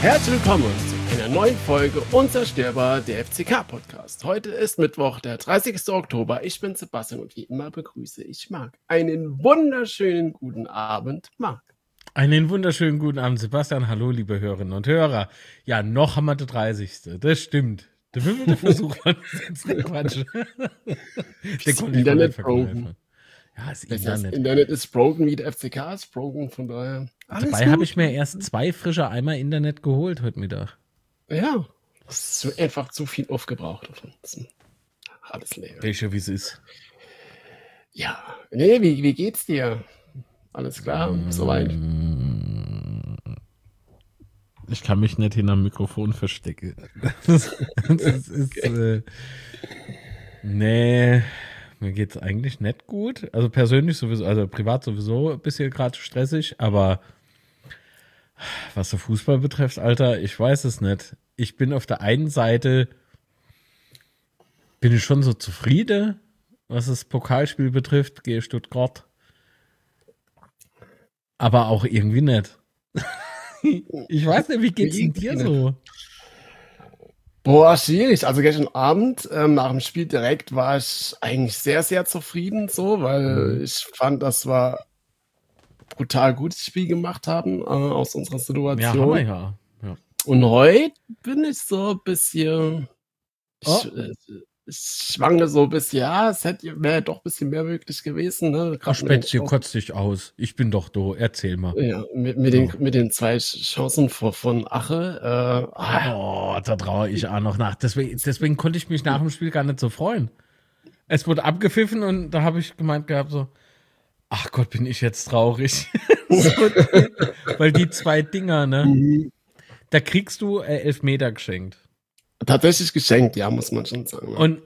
Herzlich willkommen zu einer neuen Folge Unzerstörbar, der FCK-Podcast. Heute ist Mittwoch, der 30. Oktober. Ich bin Sebastian und wie immer begrüße ich Marc. Einen wunderschönen guten Abend, Marc. Einen wunderschönen guten Abend, Sebastian. Hallo, liebe Hörerinnen und Hörer. Ja, noch haben wir den 30. Das stimmt. Der wievielte Versuch war jetzt der Quatsch. Das Internet broken. Ja, das Internet. Das Internet ist broken, wie der FCK ist broken, von daher. Dabei habe ich mir erst 2 frische Eimer Internet geholt heute Mittag. Ja, das ist einfach zu viel aufgebraucht davon. Alles leer. Welche, wie es ist. Ja, nee, wie geht's dir? Alles klar, soweit. Ich kann mich nicht hinterm Mikrofon verstecken. Das ist, nee, mir geht's eigentlich nicht gut. Also persönlich sowieso, also privat sowieso ein bisschen gerade stressig, aber was der Fußball betrifft, Alter, ich weiß es nicht. Ich bin auf der einen Seite, bin ich schon so zufrieden, was das Pokalspiel betrifft, gehe Stuttgart. Aber auch irgendwie nicht. Ich weiß nicht, wie geht's denn dir so? Boah, schwierig. Also gestern Abend nach dem Spiel direkt war ich eigentlich sehr, sehr zufrieden so, weil ich fand, das war brutal gutes Spiel gemacht haben aus unserer Situation. Ja, haben wir ja. Und heute bin ich so ein bisschen, ich schwanke so ein bisschen, ja, es wäre doch ein bisschen mehr möglich gewesen. Ne? Ach, Spätzle, kotz dich aus. Ich bin doch da, erzähl mal. Ja, mit den 2 Chancen von Ache. Da traue ich auch noch nach. Deswegen konnte ich mich nach dem Spiel gar nicht so freuen. Es wurde abgepfiffen und da habe ich gemeint gehabt so, ach Gott, bin ich jetzt traurig. Weil die 2 Dinger, ne? Da kriegst du 11 Meter geschenkt. Tatsächlich geschenkt, ja, muss man schon sagen. Und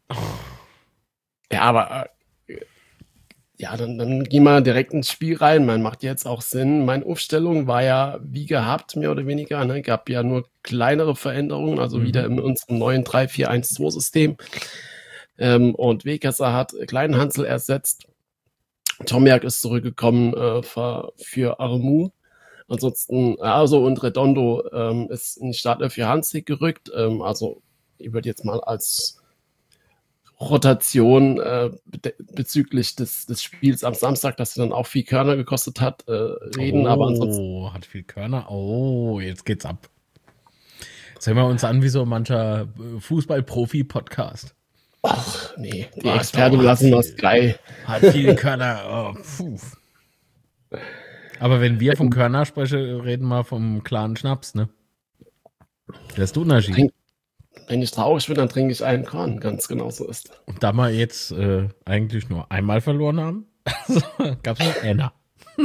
ja, aber ja, dann gehen wir direkt ins Spiel rein. Man macht jetzt auch Sinn. Meine Aufstellung war ja wie gehabt, mehr oder weniger. Ne? Gab ja nur kleinere Veränderungen, also wieder in unserem neuen 3-4-1-2-System. Und Wegesser hat Kleinhansel ersetzt. Tomiak ist zurückgekommen für Aremu. Ansonsten, und Redondo ist in die Startelf für Hanslik gerückt. Also ich würde jetzt mal als Rotation bezüglich des Spiels am Samstag, das dann auch viel Körner gekostet hat, reden. Aber ansonsten hat viel Körner. Oh, jetzt geht's ab. Jetzt hören wir uns an wie so mancher Fußball-Profi-Podcast. Ach, nee, die Experten lassen das geil. Hat viel Körner. Oh, aber wenn wir vom Körner sprechen, reden wir vom klaren Schnaps, ne? Das ist der Unterschied. Wenn ich traurig bin, dann trinke ich einen Korn. Ganz genau so ist. Und da wir jetzt eigentlich nur einmal verloren haben, gab es nur einer.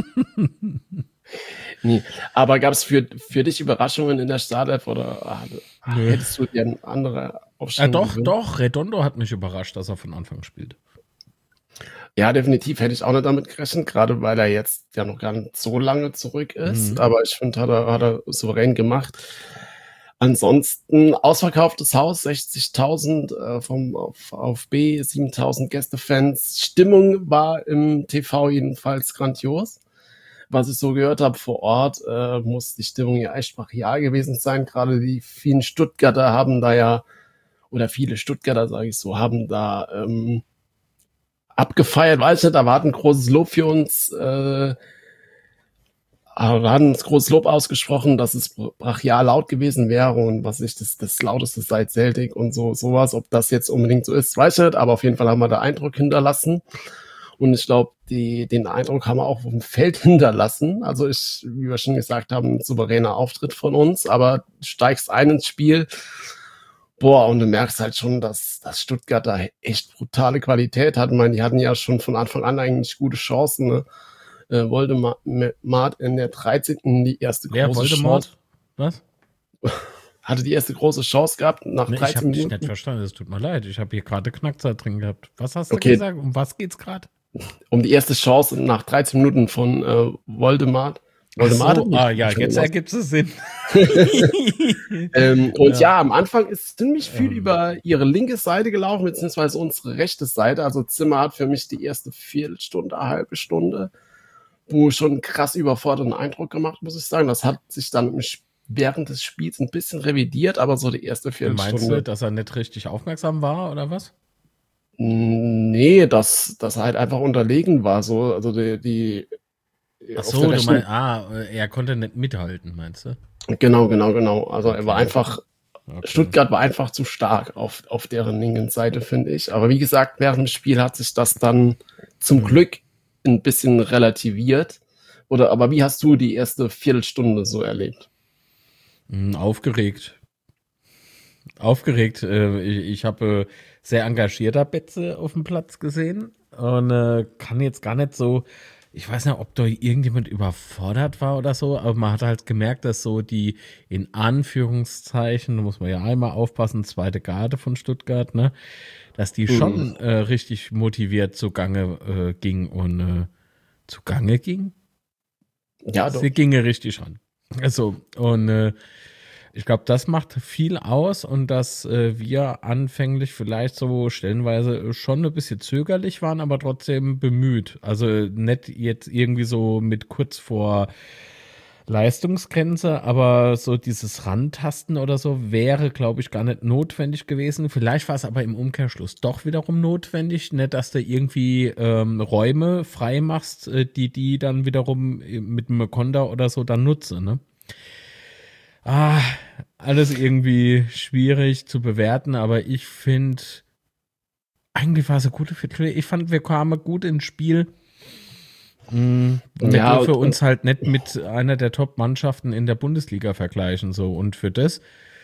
Nee. Aber gab es für dich Überraschungen in der Startelf oder hättest du dir eine andere Aufstellung gewünscht? Doch. Redondo hat mich überrascht, dass er von Anfang spielt. Ja, definitiv hätte ich auch nicht damit gerechnet, gerade weil er jetzt ja noch gar nicht so lange zurück ist. Aber ich finde, hat er souverän gemacht. Ansonsten ausverkauftes Haus, 60.000 vom VfB, 7.000 Gästefans. Stimmung war im TV jedenfalls grandios. Was ich so gehört habe vor Ort, muss die Stimmung ja echt brachial gewesen sein. Gerade die vielen Stuttgarter haben da ja, oder viele Stuttgarter, sage ich so, haben da abgefeiert. Weiß nicht, da war ein großes Lob für uns. Aber wir hatten das großes Lob ausgesprochen, dass es brachial laut gewesen wäre und was ich das lauteste seit Celtic und sowas. Ob das jetzt unbedingt so ist, weiß ich nicht, aber auf jeden Fall haben wir da Eindruck hinterlassen. Und ich glaube, den Eindruck haben wir auch auf dem Feld hinterlassen. Also wie wir schon gesagt haben, ein souveräner Auftritt von uns, aber du steigst ein ins Spiel, und du merkst halt schon, dass Stuttgart da echt brutale Qualität hat. Ich meine, die hatten ja schon von Anfang an eigentlich gute Chancen, ne? Voldemort in der 13. die erste große Chance. Was? Hatte die erste große Chance gehabt nach 13 Ich habe Minuten. dich nicht verstanden, es tut mir leid. Ich habe hier gerade Knackzeit drin gehabt. Was hast du gesagt? Um was geht's gerade? Um die erste Chance nach 13 Minuten von Voldemort. Jetzt ergibt es Sinn. Und am Anfang ist ziemlich viel über ihre linke Seite gelaufen, beziehungsweise unsere rechte Seite. Also Zimmer hat für mich die erste Viertelstunde, halbe Stunde, wo schon einen krass überfordernden Eindruck gemacht, muss ich sagen. Das hat sich dann während des Spiels ein bisschen revidiert, aber so die erste Viertelstunde. Meinst du, dass er nicht richtig aufmerksam war oder was? Nee, dass er halt einfach unterlegen war. So, also Ach auf so, der du rechten. meinst, er konnte nicht mithalten, meinst du? Genau. Also er war Okay. einfach, Okay. Stuttgart war einfach zu stark auf deren linken Seite, finde ich. Aber wie gesagt, während dem Spiel hat sich das dann zum Glück ein bisschen relativiert. Aber wie hast du die erste Viertelstunde so erlebt? Aufgeregt. Ich habe sehr engagierter Betze auf dem Platz gesehen und kann jetzt gar nicht so, ich weiß nicht, ob da irgendjemand überfordert war oder so, aber man hat halt gemerkt, dass so die in Anführungszeichen, da muss man ja einmal aufpassen, zweite Garde von Stuttgart, ne, dass die schon richtig motiviert zugange ging und zugange ging? Ja, doch. Sie ginge richtig ran. Also, und ich glaube, das macht viel aus und dass wir anfänglich vielleicht so stellenweise schon ein bisschen zögerlich waren, aber trotzdem bemüht. Also nicht jetzt irgendwie so mit kurz vor Leistungsgrenze, aber so dieses Rantasten oder so wäre, glaube ich, gar nicht notwendig gewesen. Vielleicht war es aber im Umkehrschluss doch wiederum notwendig, nicht, dass du irgendwie Räume frei machst, die dann wiederum mit einem Konter oder so dann nutze, ne? Alles irgendwie schwierig zu bewerten, aber ich finde, eigentlich war es eine gute Viertelstunde. Ich fand, wir kamen gut ins Spiel. Wir dürfen uns halt nicht mit einer der Top-Mannschaften in der Bundesliga vergleichen, so. Und für das,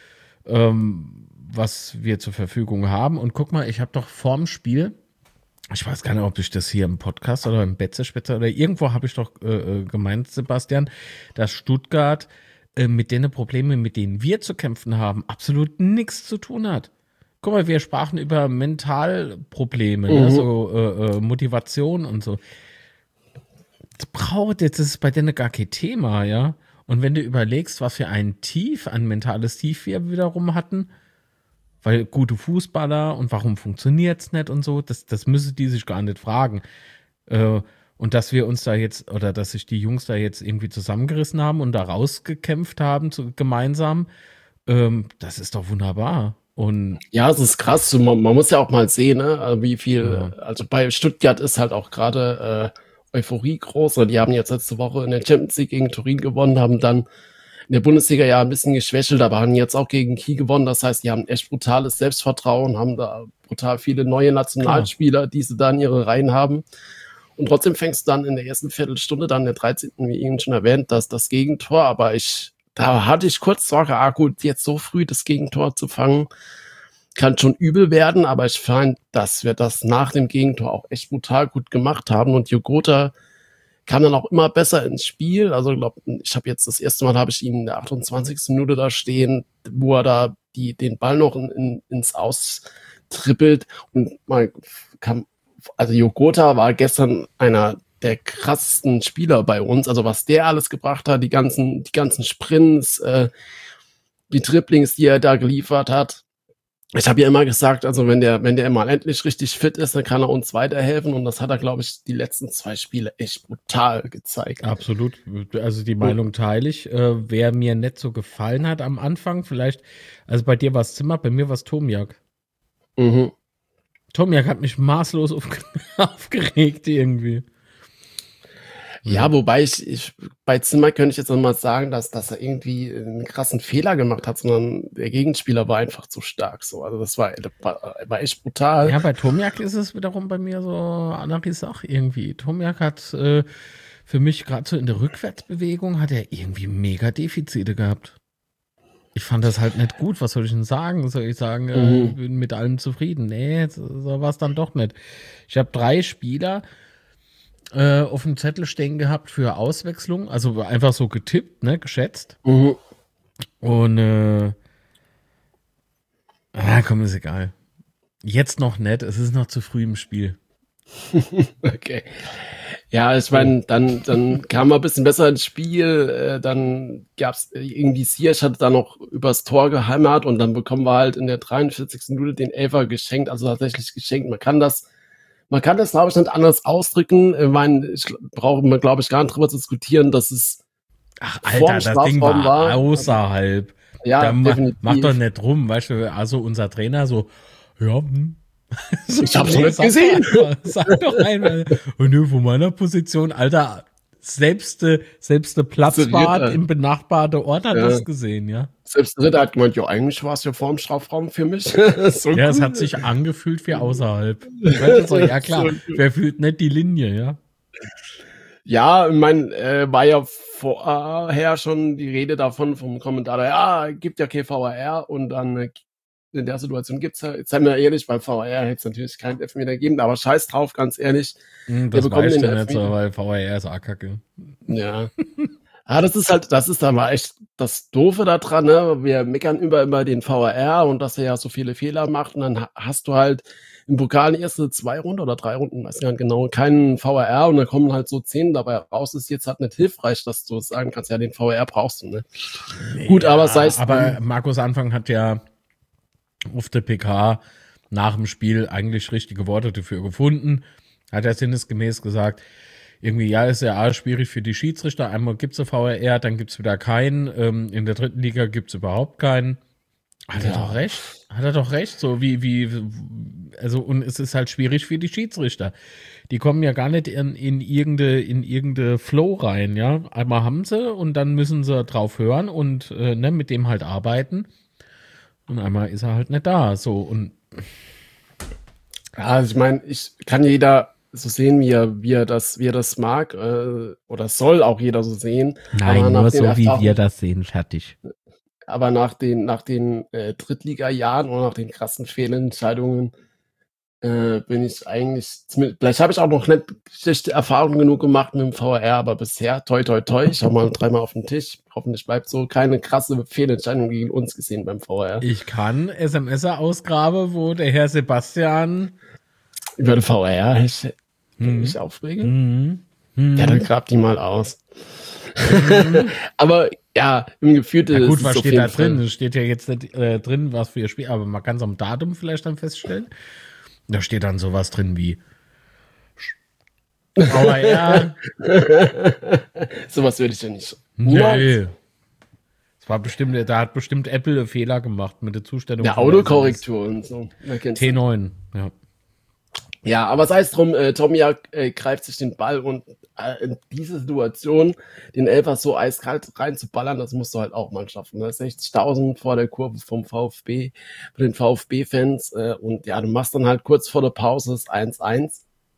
was wir zur Verfügung haben. Und guck mal, ich habe doch vorm Spiel, ich weiß gar nicht, ob ich das hier im Podcast oder im Betze-Spitze oder irgendwo habe ich doch gemeint, Sebastian, dass Stuttgart mit den Problemen, mit denen wir zu kämpfen haben, absolut nichts zu tun hat. Guck mal, wir sprachen über Mentalprobleme, ne? So Motivation und so. Das ist bei denen gar kein Thema, ja. Und wenn du überlegst, was für ein mentales Tief wir wiederum hatten, weil gute Fußballer und warum funktioniert's nicht und so, das müssen die sich gar nicht fragen. Und dass wir uns da jetzt, oder dass sich die Jungs da jetzt irgendwie zusammengerissen haben und da rausgekämpft haben gemeinsam, das ist doch wunderbar. Und ja, es ist krass. Man muss ja auch mal sehen, ne, wie viel, also bei Stuttgart ist halt auch gerade Euphorie groß. Und die haben jetzt letzte Woche in der Champions League gegen Turin gewonnen, haben dann in der Bundesliga ja ein bisschen geschwächelt, aber haben jetzt auch gegen Kiel gewonnen. Das heißt, die haben echt brutales Selbstvertrauen, haben da brutal viele neue Nationalspieler, die sie da in ihre Reihen haben. Und trotzdem fängst du dann in der ersten Viertelstunde, dann der 13., wie eben schon erwähnt, das Gegentor. Aber da hatte ich kurz Sorge, gut, jetzt so früh das Gegentor zu fangen, kann schon übel werden. Aber ich fand, dass wir das nach dem Gegentor auch echt brutal gut gemacht haben. Und Jogota kam dann auch immer besser ins Spiel. Also ich habe jetzt das erste Mal, habe ich ihn in der 28. Minute da stehen, wo er da den Ball noch ins Aus trippelt. Und man kann, also Jogota war gestern einer der krassesten Spieler bei uns. Also was der alles gebracht hat, die ganzen Sprints, die Dribblings, die er da geliefert hat. Ich habe ja immer gesagt, also wenn der mal endlich richtig fit ist, dann kann er uns weiterhelfen. Und das hat er, glaube ich, die letzten 2 Spiele echt brutal gezeigt. Absolut. Also die Meinung teile ich. Wer mir nicht so gefallen hat am Anfang, vielleicht, also bei dir war es Zimmer, bei mir war es Tomiak. Tomiak hat mich maßlos aufgeregt irgendwie. Ja, wobei ich bei Zimmer könnte ich jetzt noch mal sagen, dass er irgendwie einen krassen Fehler gemacht hat, sondern der Gegenspieler war einfach zu stark. So, also das war echt brutal. Ja, bei Tomiak ist es wiederum bei mir so andere Sache irgendwie. Tomiak hat für mich gerade so in der Rückwärtsbewegung hat er irgendwie mega Defizite gehabt. Ich fand das halt nicht gut. Was soll ich denn sagen? Soll ich sagen, ich bin mit allem zufrieden? Nee, so war es dann doch nicht. Ich habe 3 Spieler auf dem Zettel stehen gehabt für Auswechslung, also einfach so getippt, ne, geschätzt. Und komm, ist egal. Jetzt noch nicht, es ist noch zu früh im Spiel. Okay. Ja, ich meine, dann kam er ein bisschen besser ins Spiel, dann gab's irgendwie Ziyech hat dann noch übers Tor gehämmert und dann bekommen wir halt in der 43. Minute den Elfer geschenkt, also tatsächlich geschenkt. Man kann das, glaube ich, nicht anders ausdrücken. Ich meine, brauchen wir, glaube ich, gar nicht drüber zu diskutieren, dass es Ach, vorm Alter, das Ding Strafraum war außerhalb. Ja, Da definitiv. mach doch nicht rum, weißt du, also unser Trainer so, ja, so, Ich hab's noch nicht gesehen. Sag doch einmal. Und nö, von meiner Position, Alter, selbst Platzwart im benachbarten Ort hat das gesehen, ja. Selbst der Ritter hat gemeint, ja, eigentlich war es ja vorm Strafraum für mich. So ja, cool. Es hat sich angefühlt wie außerhalb. So, ja klar, so wer fühlt nicht die Linie, ja? Ja, ich meine, war ja vorher schon die Rede davon vom Kommentator, ja, gibt ja kein VAR und dann in der Situation gibt's ja, jetzt seien wir ehrlich, beim VAR hätte es natürlich keinen Elfmeter gegeben, aber scheiß drauf, ganz ehrlich. Das weiß ich nicht so, weil VAR ist A-Kacke. Ja. Ja, das ist dann mal echt das Doofe da dran, ne? Wir meckern über den VAR und dass er ja so viele Fehler macht und dann hast du halt im Pokal erste 2 Runden oder 3 Runden, weiß gar nicht genau, keinen VAR und dann kommen halt so 10 dabei raus. Ist jetzt halt nicht hilfreich, dass du sagen kannst, ja, den VAR brauchst du, ne? Nee, gut, aber sei es. Aber Markus Anfang hat ja auf der PK nach dem Spiel eigentlich richtige Worte dafür gefunden. Hat er sinnesgemäß gesagt, irgendwie, ja, ist ja schwierig für die Schiedsrichter. Einmal gibt's eine VAR, dann gibt's wieder keinen. In der 3. Liga gibt's überhaupt keinen. Hat er doch recht. Hat er doch recht. So also, und es ist halt schwierig für die Schiedsrichter. Die kommen ja gar nicht in irgendeine Flow rein, ja. Einmal haben sie und dann müssen sie drauf hören und mit dem halt arbeiten. Und einmal ist er halt nicht da. So, und ja, also ich meine, kann jeder so sehen, wie er das mag, oder soll auch jeder so sehen. Nein, nur so, wie wir das sehen, fertig. Aber nach den Drittliga-Jahren oder nach den krassen Fehlentscheidungen bin ich eigentlich, vielleicht habe ich auch noch nicht schlechte Erfahrungen genug gemacht mit dem VAR, aber bisher, toi, toi, toi, ich habe mal 3-mal auf den Tisch, hoffentlich bleibt so, keine krasse Fehlentscheidung gegen uns gesehen beim VAR. Ich kann SMS-Ausgabe, wo der Herr Sebastian über den VAR mich aufrege. Ja, dann grabt die mal aus. Aber ja, im Gefühlte ja, gut, was steht da drin? Es steht ja jetzt nicht drin, was für ihr Spiel, aber man kann es am Datum vielleicht dann feststellen. Da steht dann sowas drin wie VAR. Sowas würde ich ja nicht. Nee. Das war bestimmt, da hat bestimmt Apple einen Fehler gemacht mit der Zustellung. Ja, Autokorrektur und so. T9, ja. Ja, aber sei es drum, Tomjak greift sich den Ball und in diese Situation den Elfer so eiskalt reinzuballern, das musst du halt auch mal schaffen. Ne? 60.000 vor der Kurve vom VfB, von den VfB-Fans und ja, du machst dann halt kurz vor der Pause das 1-1.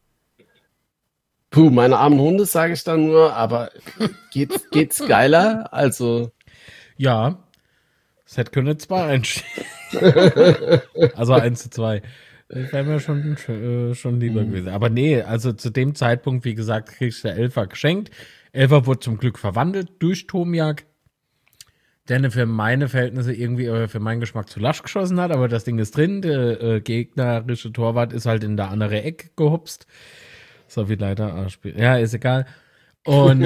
Puh, meine armen Hunde, sage ich dann nur, aber geht's geiler? Also ja, es hätte können 2 einstehen. Also 1-2. Das wäre mir schon lieber gewesen. Aber nee, also zu dem Zeitpunkt, wie gesagt, kriegst du der Elfer geschenkt. Elfer wurde zum Glück verwandelt durch Tomjak, der für meine Verhältnisse irgendwie für meinen Geschmack zu lasch geschossen hat, aber das Ding ist drin. Der gegnerische Torwart ist halt in der andere Ecke gehupst. So wie leider spielt. Ja, ist egal. Und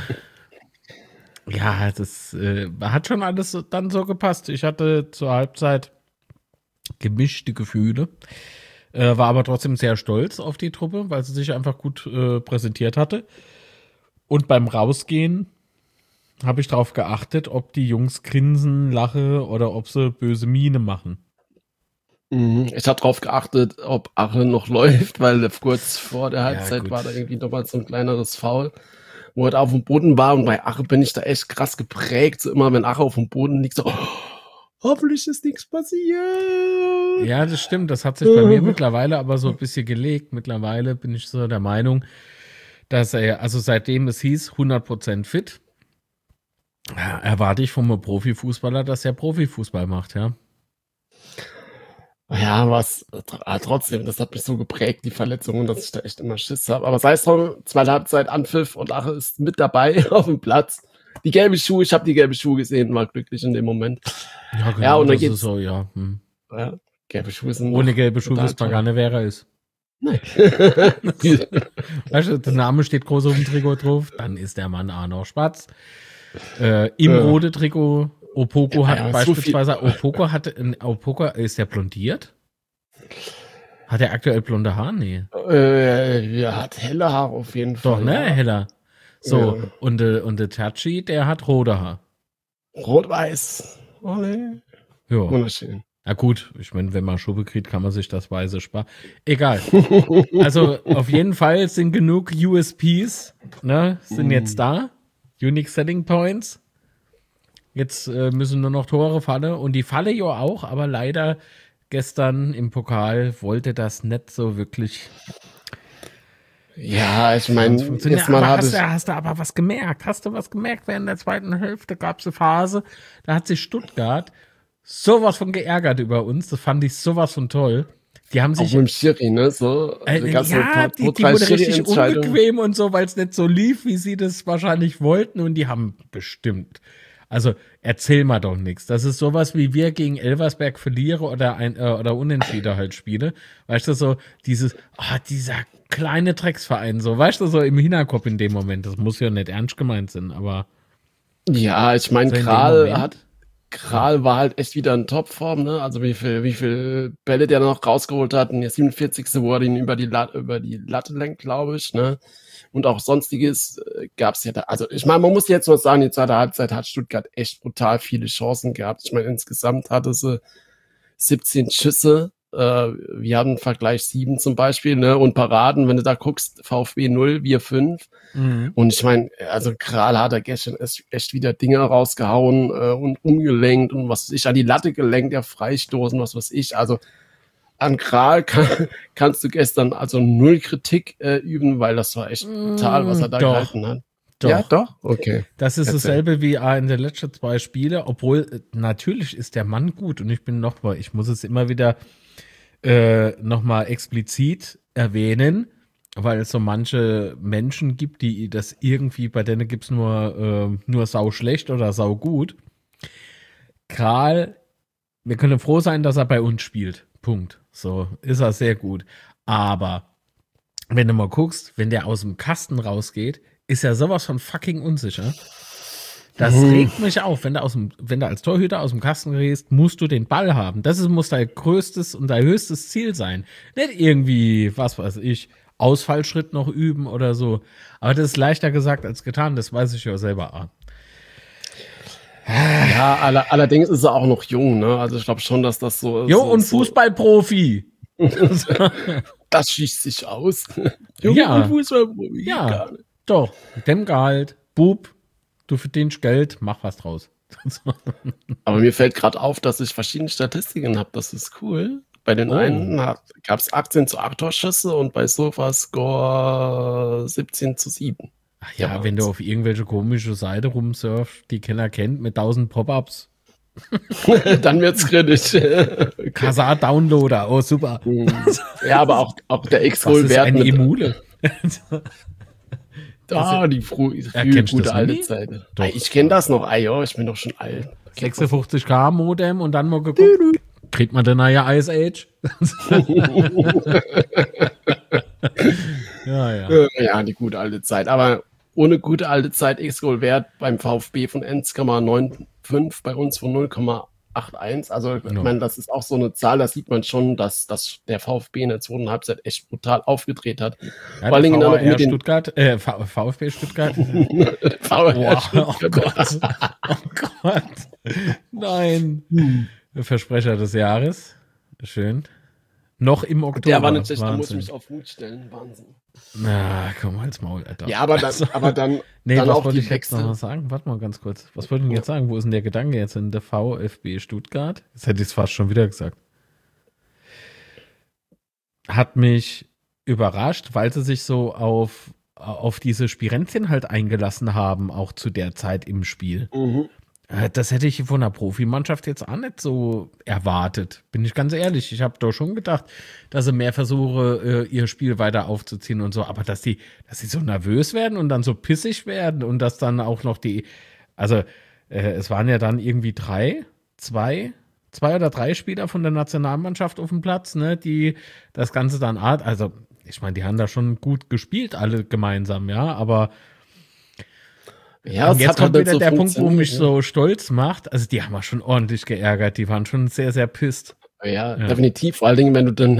ja, das hat schon alles dann so gepasst. Ich hatte zur Halbzeit gemischte Gefühle, war aber trotzdem sehr stolz auf die Truppe, weil sie sich einfach gut präsentiert hatte. Und beim Rausgehen habe ich darauf geachtet, ob die Jungs grinsen, lachen oder ob sie böse Miene machen. Ich habe darauf geachtet, ob Ache noch läuft, weil kurz vor der Halbzeit war da irgendwie nochmal so ein kleineres Foul, wo er auf dem Boden war. Und bei Ache bin ich da echt krass geprägt. So immer, wenn Ache auf dem Boden liegt, so hoffentlich ist nichts passiert. Ja, das stimmt. Das hat sich bei mir mittlerweile aber so ein bisschen gelegt. Mittlerweile bin ich so der Meinung, dass er, also seitdem es hieß, 100% fit, erwarte ich vom Profifußballer, dass er Profifußball macht, ja. Ja, trotzdem, das hat mich so geprägt, die Verletzungen, dass ich da echt immer Schiss habe. Aber sei es drum, zweite Halbzeit Anpfiff und Ache ist mit dabei auf dem Platz. Die gelbe Schuhe, ich habe die gelbe Schuhe gesehen, war glücklich in dem Moment. Ja, genau, ja, und dann geht's so, ja. Ja, gelbe Schuhe sind ohne gelbe Schuhe wisst man gar nicht, wer er ist. Nein. Weißt du, der Name steht groß auf dem Trikot drauf, dann ist der Mann Arno Spatz. Im rote Trikot, Opoko hat beispielsweise, Opoko ist der blondiert? Hat er aktuell blonde Haare? Nee. Er hat helle Haare auf jeden Fall. Doch, ne, heller. So, Ja. und der Tachi, der hat rote Haar. Rot-Weiß. Ole. Ja. Wunderschön. Na gut, ich meine, wenn man Schubbe kriegt, kann man sich das Weiße sparen. Egal. Also auf jeden Fall sind genug USPs, ne, sind jetzt da. Unique Selling Points. Jetzt müssen nur noch Tore fallen. Und die falle ja auch, aber leider gestern im Pokal wollte das nicht so wirklich. Ja, ich meine, jetzt mal hast du aber was gemerkt? Hast du was gemerkt? Während der zweiten Hälfte gab es eine Phase, da hat sich Stuttgart sowas von geärgert über uns. Das fand ich sowas von toll. Die haben sich. Auch mit dem Schiri, ne? So, die wurde richtig unbequem und so, weil es nicht so lief, wie sie das wahrscheinlich wollten. Und die haben bestimmt. Also erzähl mal doch nichts. Das ist sowas, wie wir gegen Elversberg verlieren oder Unentschieden halt spiele. Weißt du, so dieser kleine Drecksverein, so, weißt du, so im Hinterkopf in dem Moment. Das muss ja nicht ernst gemeint sein, aber. Ja, ich meine, Kral war halt echt wieder in Topform, ne? Also wie viel Bälle der noch rausgeholt hat. Und der 47. wo er ihn über die Latte lenkt, glaube ich, ne? Und auch sonstiges gab es ja da. Also ich meine, man muss jetzt mal sagen, die zweite Halbzeit hat Stuttgart echt brutal viele Chancen gehabt. Ich meine, insgesamt hatte sie 17 Schüsse. Wir haben im Vergleich 7 zum Beispiel, ne? Und Paraden, wenn du da guckst, VfB 0, wir 5. Und ich meine, also Kral hat er gestern echt wieder Dinge rausgehauen und umgelenkt und was weiß ich, an die Latte gelenkt, ja, Freistoßen, was weiß ich. Also an Kral kannst du gestern also null Kritik üben, weil das war echt brutal, was er da gehalten hat. Doch. Ja, doch? Okay. Das ist dasselbe wie in den letzten 2 Spielen, obwohl natürlich ist der Mann gut und ich muss es immer wieder nochmal explizit erwähnen, weil es so manche Menschen gibt, die das irgendwie, bei denen gibt es nur sau schlecht oder sau gut. Kral, wir können froh sein, dass er bei uns spielt. Punkt. So, ist er sehr gut. Aber wenn du mal guckst, wenn der aus dem Kasten rausgeht, ist er sowas von fucking unsicher. Das regt mich auf. Wenn du als Torhüter aus dem Kasten gehst, musst du den Ball haben. Muss dein größtes und dein höchstes Ziel sein. Nicht irgendwie, was weiß ich, Ausfallschritt noch üben oder so. Aber das ist leichter gesagt als getan. Das weiß ich ja selber. Ja, allerdings ist er auch noch jung, ne? Also ich glaube schon, dass das so ist. Jo, und Fußballprofi. Das schießt sich aus. Ja. Fußballprofi. Ja, doch. Dem Gehalt, Bub, du verdienst Geld, mach was draus. Aber mir fällt gerade auf, dass ich verschiedene Statistiken habe. Das ist cool. Bei den einen gab es 18:8 Torschüsse und bei SofaScore 17:7. Ach ja, wenn du auf irgendwelche komische Seite rumsurfst, die keiner kennt, mit 1000 Pop-Ups. Dann wird's kritisch. Okay. Kasar-Downloader, oh super. Ja, aber auch der X-Roll-Wert. Eine Emule. Die frühe gute alte Zeit. Ich kenne das noch, ich bin doch schon alt. 56K Modem und dann mal geguckt, kriegt man denn ja Ice Age? Ja, die gute alte Zeit. Aber ohne gute alte Zeit X-Goal-Wert beim VfB von 1,95, bei uns von 0,81. Also ich meine, das ist auch so eine Zahl, da sieht man schon, dass der VfB in der zweiten Halbzeit echt brutal aufgedreht hat. Ja, vor allem dann mit den Stuttgart, VfB Stuttgart. Oh Gott. Oh Gott. Nein. Versprecher des Jahres. Schön. Noch im Oktober. Der war nicht schlecht, da muss ich mich auf Mut stellen. Wahnsinn. Na, komm, halt's Maul, Alter. Ja, aber dann nee, dann was auch wollte die ich jetzt noch mal sagen? Warte mal ganz kurz. Was wollte ich denn jetzt sagen? Wo ist denn der Gedanke jetzt in der VfB Stuttgart? Jetzt hätte ich es fast schon wieder gesagt. Hat mich überrascht, weil sie sich so auf diese Spirenzchen halt eingelassen haben, auch zu der Zeit im Spiel. Das hätte ich von einer Profimannschaft jetzt auch nicht so erwartet. Bin ich ganz ehrlich. Ich habe doch schon gedacht, dass sie mehr versuche, ihr Spiel weiter aufzuziehen und so. Aber dass sie so nervös werden und dann so pissig werden und dass dann auch noch es waren ja dann irgendwie zwei oder drei Spieler von der Nationalmannschaft auf dem Platz, ne, die das Ganze dann, also ich meine, die haben da schon gut gespielt, alle gemeinsam, ja, aber ja, und jetzt kommt wieder so der Punkt, wo mich so stolz macht. Also die haben wir schon ordentlich geärgert. Die waren schon sehr, sehr pisst. Ja, definitiv. Vor allen Dingen, wenn du dann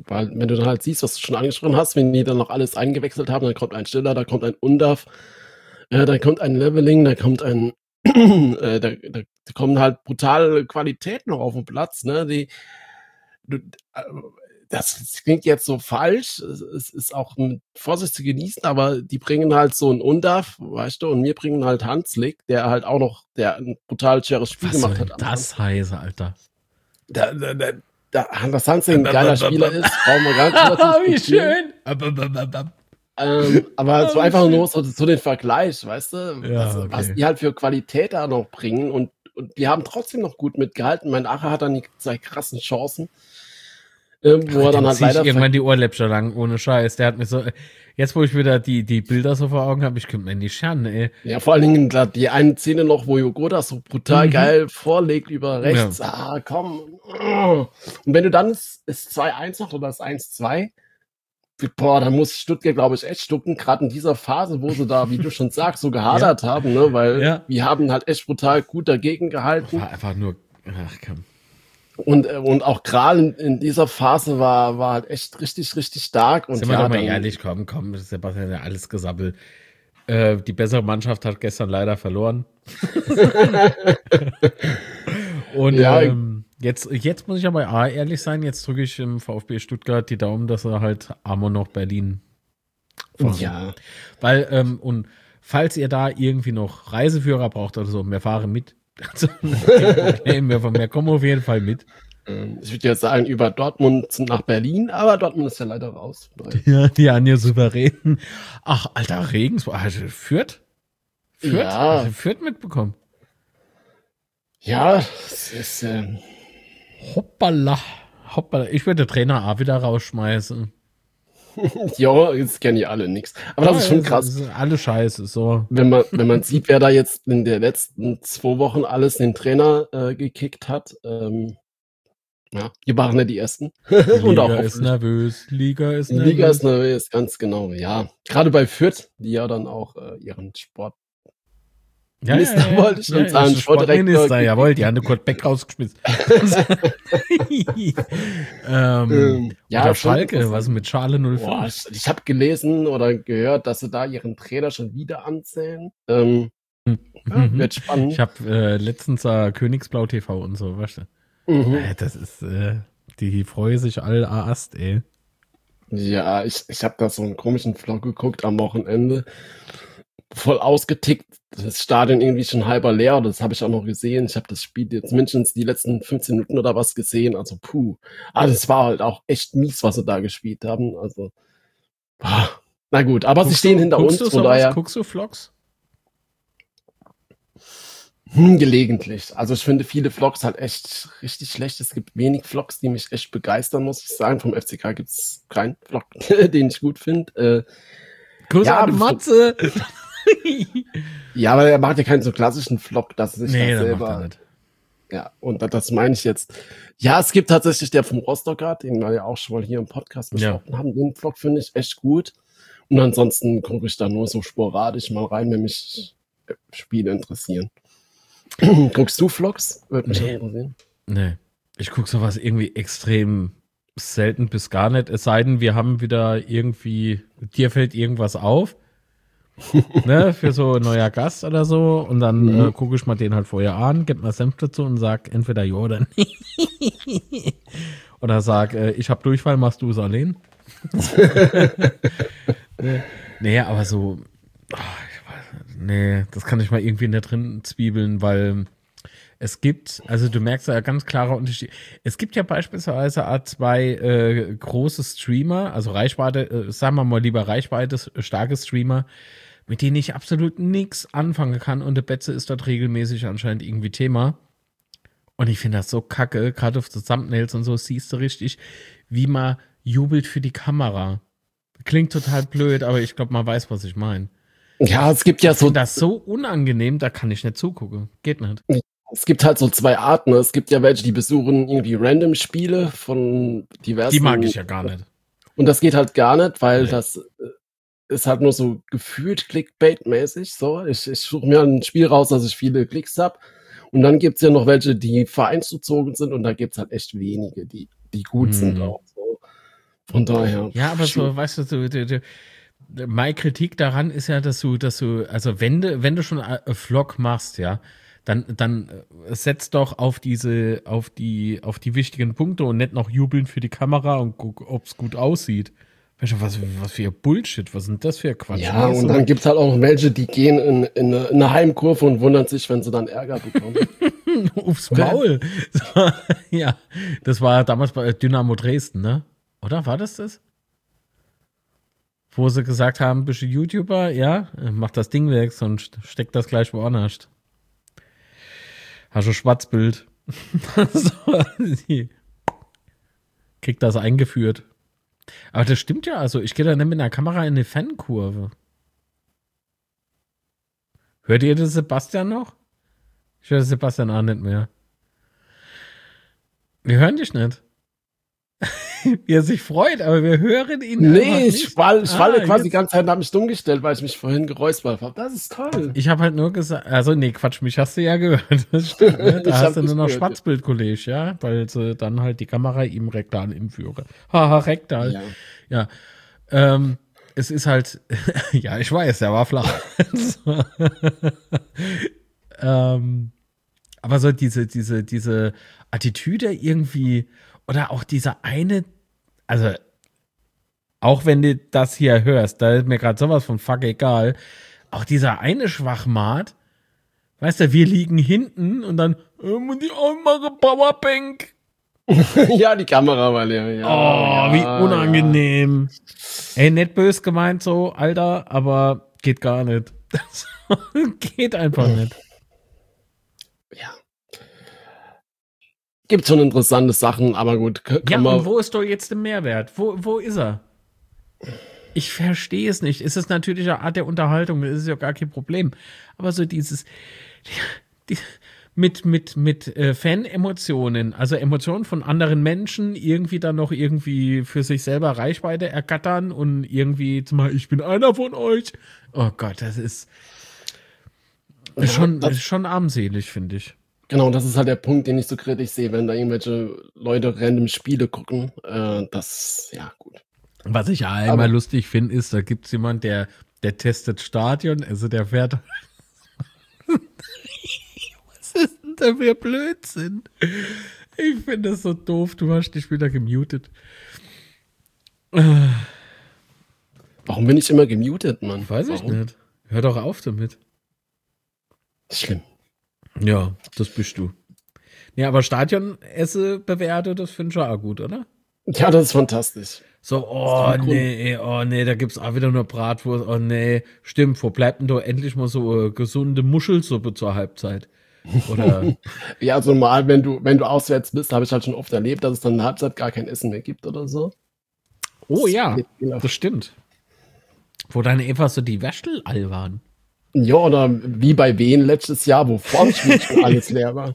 halt siehst, was du schon angesprochen hast, wenn die dann noch alles eingewechselt haben, dann kommt ein Stiller, da kommt ein Undav Da kommt ein Leveling, da kommt ein da kommen halt brutale Qualitäten noch auf den Platz, ne? Du das klingt jetzt so falsch, es ist auch mit Vorsicht zu genießen, aber die bringen halt so 'n Undav, weißt du, und wir bringen halt Hanslik, der halt auch noch der 'n brutal schweres Spiel Was soll gemacht hat. das heißen, Alter? Da dass Hanslik 'n geiler Spieler ist, brauchen wir gar nicht drüber Wie diskutieren. schön. Aber so einfach nur so den Vergleich, weißt du, Ja, was okay. die halt für Qualität da noch bringen und die haben trotzdem noch gut mitgehalten. Mein Ache hat dann die 2 krassen Chancen, wo er dann halt zieh ich leider irgendwann die Ohrläppchen lang, ohne Scheiß. Der hat mir so, jetzt wo ich wieder die Bilder so vor Augen habe, ich könnte mir in die Scherne, ey. ja, vor allen Dingen grad die eine Szene noch, wo Yogoda so brutal geil vorlegt über rechts. Ja. Komm. Und wenn du dann das 2-1 machst oder das 1-2, boah, dann muss Stuttgart, glaube ich, echt stucken, gerade in dieser Phase, wo sie da, wie du schon sagst, so gehadert haben, ne, weil wir haben halt echt brutal gut dagegen gehalten. War einfach nur, ach komm. Und auch gerade in dieser Phase war halt echt richtig, richtig stark. Und sind wir doch mal ehrlich, komm, Sebastian hat ja alles gesabbelt. Die bessere Mannschaft hat gestern leider verloren. Und jetzt muss ich aber ehrlich sein, jetzt drücke ich im VfB Stuttgart die Daumen, dass er halt Amon noch Berlin fahren. Ja. Weil, und falls ihr da irgendwie noch Reiseführer braucht oder so, wir fahren mit. Also, wir kommen auf jeden Fall mit. Ich würde jetzt sagen, über Dortmund nach Berlin, aber Dortmund ist ja leider raus. Ja, die Anja souverän. Ach, Alter, Regensburg. Also, Fürth? Ja. Fürth mitbekommen. Ja, es ist. Hoppala. Ich würde den Trainer auch wieder rausschmeißen. Ja, jetzt kennen die alle nichts. Aber das ist schon krass. Das ist alle scheiße, so. Wenn man sieht, wer da jetzt in den letzten 2 Wochen alles den Trainer gekickt hat. Ja, wir waren ja die Ersten. Liga ist nervös. Liga ist nervös, ganz genau. Ja, gerade bei Fürth, die ja dann auch ihren Sport Minister wollte ich schon sagen. Sportminister, jawohl, die haben den Kurt Beck rausgeschmissen. Oder Schalke, was mit Schale 05? Boah, ich habe gelesen oder gehört, dass sie da ihren Trainer schon wieder anzählen. Wird spannend. Ich habe letztens Königsblau TV und so, weißt du. Das ist, die freuen sich alle Ast, ey. Ja, ich habe da so einen komischen Vlog geguckt am Wochenende. Voll ausgetickt. Das Stadion irgendwie schon halber leer. Das habe ich auch noch gesehen. Ich habe das Spiel jetzt mindestens die letzten 15 Minuten oder was gesehen. Also puh. Also es war halt auch echt mies, was sie da gespielt haben. Also na gut, aber sie stehen hinter uns. Von daher. Guckst du Vlogs? Gelegentlich. Also ich finde viele Vlogs halt echt richtig schlecht. Es gibt wenig Vlogs, die mich echt begeistern, muss ich sagen. Vom FCK gibt es keinen Vlog, den ich gut finde. Großartige Matze! Ja, aber er macht ja keinen so klassischen Vlog, dass er sich das selber. Macht er nicht. Ja, und das meine ich jetzt. Ja, es gibt tatsächlich der vom Rostocker, den wir ja auch schon mal hier im Podcast besprochen haben. Den Vlog finde ich echt gut. Und ansonsten gucke ich da nur so sporadisch mal rein, wenn mich Spiele interessieren. Guckst du Vlogs? Würde mich interessieren. Nee. Ich gucke sowas irgendwie extrem selten bis gar nicht. Es sei denn, wir haben wieder irgendwie, dir fällt irgendwas auf. Ne, für so ein neuer Gast oder so. Und dann gucke ich mal den halt vorher an, gebe mal Senf dazu und sag entweder ja oder nee. Oder sag, ich hab Durchfall, machst du es allein. Nee, aber so, nee, das kann ich mal irgendwie nicht drin zwiebeln, weil es gibt, also du merkst ja ganz klarer Unterschied. Es gibt ja beispielsweise zwei große Streamer, also Reichweite, sagen wir mal lieber Reichweite, starke Streamer, mit denen ich absolut nichts anfangen kann und der Betze ist dort regelmäßig anscheinend irgendwie Thema. Und ich finde das so kacke, gerade auf den Thumbnails und so siehst du richtig, wie man jubelt für die Kamera. Klingt total blöd, aber ich glaube, man weiß, was ich meine. Ja, es gibt ja so. Das ist so unangenehm, da kann ich nicht zugucken. Geht nicht. Es gibt halt so zwei Arten. Es gibt ja welche, die besuchen irgendwie random Spiele von diversen. Die mag ich ja gar nicht. Und das geht halt gar nicht, weil das ist halt nur so gefühlt Clickbait-mäßig. So, ich suche mir ein Spiel raus, dass ich viele Klicks habe. Und dann gibt's ja noch welche, die vereinsbezogen sind. Und da gibt's halt echt wenige, die gut sind auch. So. Von daher. Ja, aber so, weißt du, meine Kritik daran ist ja, dass du, also wenn du schon einen Vlog machst, ja, dann setz doch auf die wichtigen Punkte und nicht noch jubeln für die Kamera und guck, ob es gut aussieht. Weißt du, was für Bullshit, was sind das für Quatsch? Ja, und dann gibt's halt auch welche, die gehen in eine Heimkurve und wundern sich, wenn sie dann Ärger bekommen. Aufs Maul. Ja, das war damals bei Dynamo Dresden, ne? Oder war das? Wo sie gesagt haben, bist du YouTuber? Ja, mach das Ding weg, sonst steck das gleich woanders. Hast du Schwarzbild. So, krieg das eingeführt. Aber das stimmt ja, also ich gehe da nicht mit einer Kamera in eine Fankurve. Hört ihr das Sebastian noch? Ich höre Sebastian auch nicht mehr. Wir hören dich nicht. Wie er sich freut, aber wir hören ihn Nee, ich falle quasi die ganze Zeit und habe mich dumm gestellt, weil ich mich vorhin geräuspert habe. Das ist toll. Ich habe halt nur gesagt, also nee, Quatsch, mich hast du ja gehört. Das stimmt, ne? Da hast du nur noch Schwarzbild-Kollege, ja, weil sie dann halt die Kamera ihm rektal hinführe. Haha, rektal. Ja. Es ist halt, ja, ich weiß, der war flach. Aber so diese Attitüde irgendwie, oder auch dieser eine, also auch wenn du das hier hörst, da ist mir gerade sowas von fuck egal, auch dieser eine Schwachmat, weißt du, wir liegen hinten und dann die andere Powerbank. Ja, die Kamera war leer. Ja, wie unangenehm. Ja. Ey, nicht böse gemeint so, Alter, aber geht gar nicht. Geht einfach nicht. Ja. Gibt schon interessante Sachen, aber gut. Ja, und wo ist doch jetzt der Mehrwert? Wo ist er? Ich verstehe es nicht. Es ist natürlich eine Art der Unterhaltung, das ist ja gar kein Problem. Aber so mit Fan-Emotionen, also Emotionen von anderen Menschen, irgendwie dann noch irgendwie für sich selber Reichweite ergattern und irgendwie zum Beispiel, ich bin einer von euch. Oh Gott, das ist schon armselig, finde ich. Genau, das ist halt der Punkt, den ich so kritisch sehe, wenn da irgendwelche Leute random Spiele gucken. Ja, gut. Was ich ja immer lustig finde, ist, da gibt es jemand, der testet Stadion, also der fährt. Was ist denn da für Blödsinn? Ich finde das so doof, du hast dich wieder gemutet. Warum bin ich immer gemutet, Mann? Weiß ich nicht. Hör doch auf damit. Schlimm. Ja, das bist du. Ja, aber Stadion-Esse bewertet, das finde ich auch gut, oder? Ja, das ist fantastisch. So, oh nee, da gibt's auch wieder nur Bratwurst, oh nee. Stimmt, wo bleibt denn da endlich mal so gesunde Muschelsuppe zur Halbzeit? Oder? Ja, so mal, wenn du auswärts bist, habe ich halt schon oft erlebt, dass es dann in der Halbzeit gar kein Essen mehr gibt oder so. Oh ja, das stimmt. Wo dann einfach so die Wäschel all waren. Ja, oder wie bei Wien letztes Jahr, wo vorm Spiel schon alles leer war.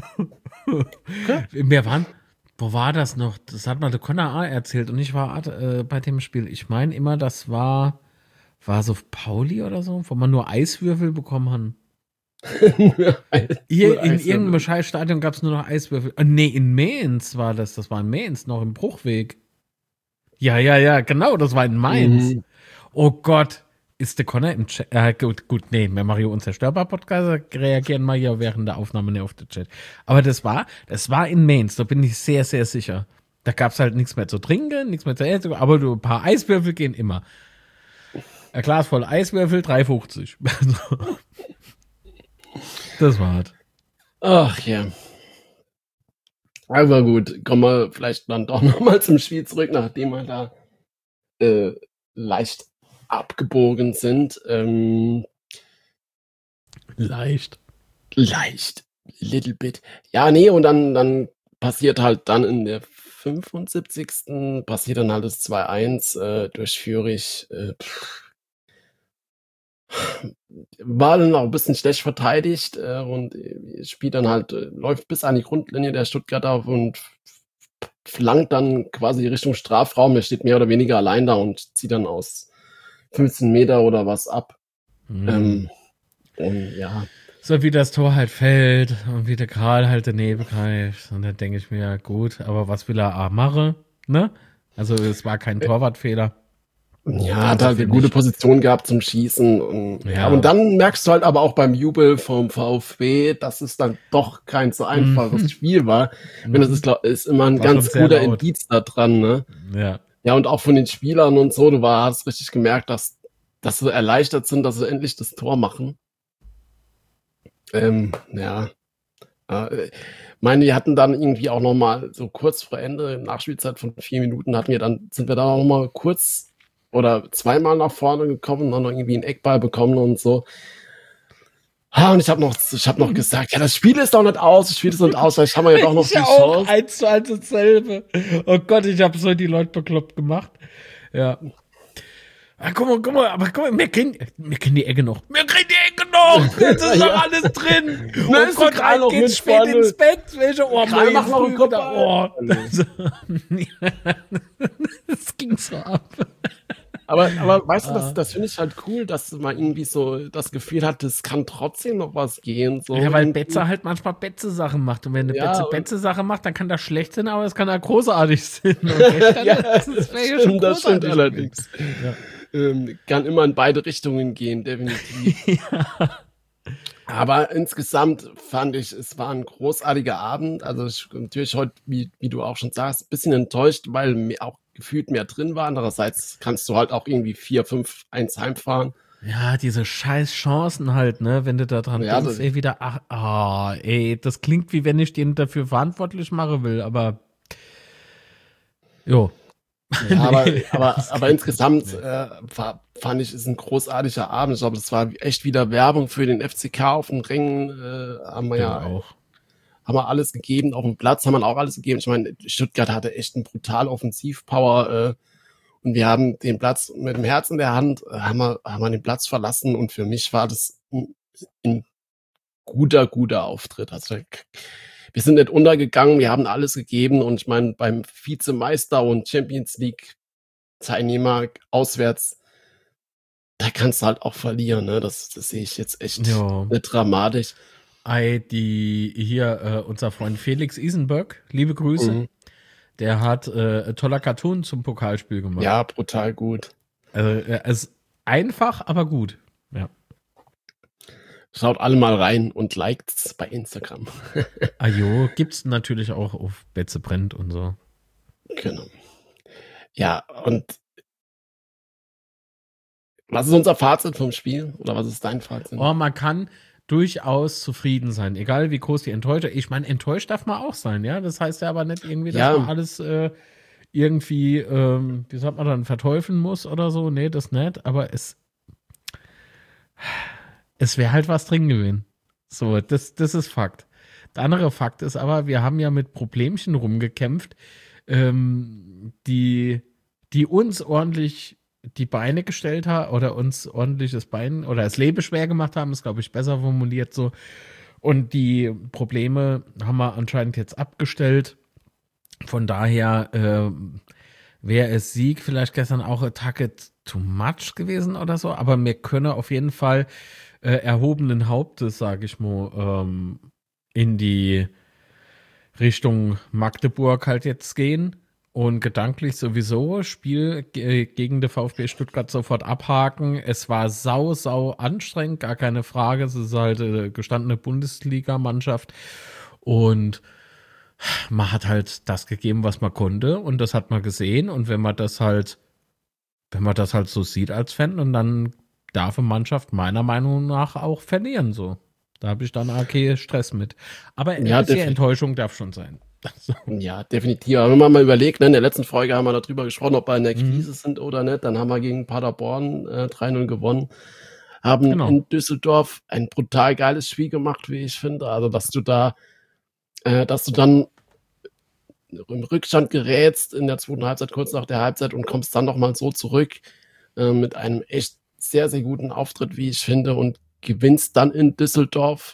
Wir waren, wo war das noch? Das hat mal der Conor A. erzählt und ich war bei dem Spiel. Ich meine immer, das war so Pauli oder so, wo man nur Eiswürfel bekommen hat. Hier in irgendeinem Scheißstadion gab es nur noch Eiswürfel. Nee, in Mainz war das. Das war in Mainz, noch im Bruchweg. Ja, genau, das war in Mainz. Mhm. Oh Gott. Ist der Conor im Chat? Gut, nee, wir Mario Unzerstörbar-Podcast reagieren mal hier während der Aufnahme nicht auf den Chat. Aber das war in Mainz, da bin ich sehr, sehr sicher. Da gab es halt nichts mehr zu trinken, nichts mehr zu essen, aber ein paar Eiswürfel gehen immer. Ein Glas voll Eiswürfel, 3,50. Das war hart. Ach ja. Aber gut, kommen wir vielleicht dann doch nochmal zum Spiel zurück, nachdem wir da leicht abgebogen sind. Leicht. Little bit. Ja, nee, und dann passiert halt dann in der 75. passiert dann halt das 2-1 durch Fürich. War dann auch ein bisschen schlecht verteidigt und spielt dann halt, läuft bis an die Grundlinie der Stuttgarter und flankt dann quasi Richtung Strafraum. Er steht mehr oder weniger allein da und zieht dann aus 15 Meter oder was ab. Und ja. So wie das Tor halt fällt und wie der Kral halt daneben greift. Und dann denke ich mir, gut, aber was will er machen? Ne? Also es war kein Torwartfehler. Ja, hat Also halt für eine gute mich. Position gehabt zum Schießen. Und, ja, Ja. und dann merkst du halt aber auch beim Jubel vom VfB, dass es dann doch kein so einfaches Spiel war. Wenn das ist immer ein War schon ganz sehr guter laut. Indiz da dran, ne? Ja. Ja, und auch von den Spielern und so, hast richtig gemerkt, dass sie erleichtert sind, dass sie endlich das Tor machen. Ja. Meine, die hatten dann irgendwie auch noch mal so kurz vor Ende, Nachspielzeit von 4 Minuten, sind wir da noch mal kurz oder zweimal nach vorne gekommen, dann noch irgendwie einen Eckball bekommen und so. Und ich habe noch gesagt, ja, das Spiel ist doch nicht aus, vielleicht haben wir ja doch noch Ich die auch, Chance. 1:1 dasselbe. Oh Gott, ich habe so die Leute bekloppt gemacht. Ja. Guck mal, wir kennen die Ecke noch. Wir kriegen die Ecke noch. Jetzt ist doch alles drin. Na, Oh ist Gott, doch halt noch geht's mit spät vorne. ins Bett. Welche Krall macht noch einen Kopfball. Oh. Das ging so ab. Aber weißt du, das finde ich halt cool, dass man irgendwie so das Gefühl hat, es kann trotzdem noch was gehen. So Ja, weil irgendwie. Betze halt manchmal Betze-Sachen macht. Und wenn eine Ja, Betze-Sache macht, dann kann das schlecht sein, aber es kann auch großartig sein. Und gestern, Ja, das wäre ja schon das stimmt großartig allerdings. Ja. Kann immer in beide Richtungen gehen, definitiv. Aber insgesamt fand ich, es war ein großartiger Abend. Also ich natürlich heute, wie du auch schon sagst, ein bisschen enttäuscht, weil mir auch gefühlt mehr drin war. Andererseits kannst du halt auch irgendwie 4-5-1 heimfahren. Ja, diese scheiß Chancen halt, ne, wenn du da dran Ja, denkst, ey, wieder, das klingt wie wenn ich den dafür verantwortlich machen will, aber jo. Ja, Nee, aber insgesamt fand ich, ist ein großartiger Abend. Ich glaube, das war echt wieder Werbung für den FCK auf den Rängen. Haben wir auch. haben wir alles gegeben. Auf dem Platz haben wir auch alles gegeben. Ich meine, Stuttgart hatte echt einen brutal Offensivpower. Und wir haben den Platz mit dem Herz in der Hand, haben wir den Platz verlassen. Und für mich war das ein guter Auftritt. Also wir sind nicht untergegangen, wir haben alles gegeben. Und ich meine, beim Vizemeister und Champions League Teilnehmer auswärts, da kannst du halt auch verlieren. Ne? Das sehe ich jetzt echt nicht dramatisch. Unser Freund Felix Isenberg, liebe Grüße, der hat ein toller Cartoon zum Pokalspiel gemacht. Ja, brutal gut. Also er ist einfach, aber gut. Ja. Schaut alle mal rein und liked's bei Instagram. Ajo, gibt's natürlich auch auf Betze brennt und so. Genau. Ja, und was ist unser Fazit vom Spiel? Oder was ist dein Fazit? Oh, man kann durchaus zufrieden sein, egal wie groß die Enttäuschung. Ich meine, enttäuscht darf man auch sein, ja. Das heißt ja aber nicht irgendwie, dass man alles irgendwie, wie sagt man dann, verteufeln muss oder so. Nee, das nicht. Aber es wäre halt was drin gewesen. So, das ist Fakt. Der andere Fakt ist aber, wir haben ja mit Problemchen rumgekämpft, die uns ordentlich die Beine gestellt haben oder uns ordentlich das Bein oder das Leben schwer gemacht haben, ist, glaube ich, besser formuliert so. Und die Probleme haben wir anscheinend jetzt abgestellt. Von daher wäre es Sieg vielleicht gestern auch a Tacke too much gewesen oder so, aber wir können auf jeden Fall erhobenen Hauptes, sage ich mal, in die Richtung Magdeburg halt jetzt gehen und gedanklich sowieso Spiel gegen den VfB Stuttgart sofort abhaken. Es war sau anstrengend, gar keine Frage. Es ist halt eine gestandene Bundesliga-Mannschaft und man hat halt das gegeben, was man konnte und das hat man gesehen und wenn man das halt so sieht als Fan und dann darf eine Mannschaft meiner Meinung nach auch verlieren so. Da habe ich dann okay Stress mit. Aber ja, die Enttäuschung darf schon sein. Ja, definitiv. Aber wenn man mal überlegt, ne, in der letzten Folge haben wir darüber gesprochen, ob wir in der Krise sind oder nicht. Dann haben wir gegen Paderborn 3-0 gewonnen. Haben in Düsseldorf ein brutal geiles Spiel gemacht, wie ich finde. Also, dass du dann im Rückstand gerätst in der zweiten Halbzeit, kurz nach der Halbzeit und kommst dann nochmal so zurück mit einem echt sehr, sehr guten Auftritt, wie ich finde, und gewinnst dann in Düsseldorf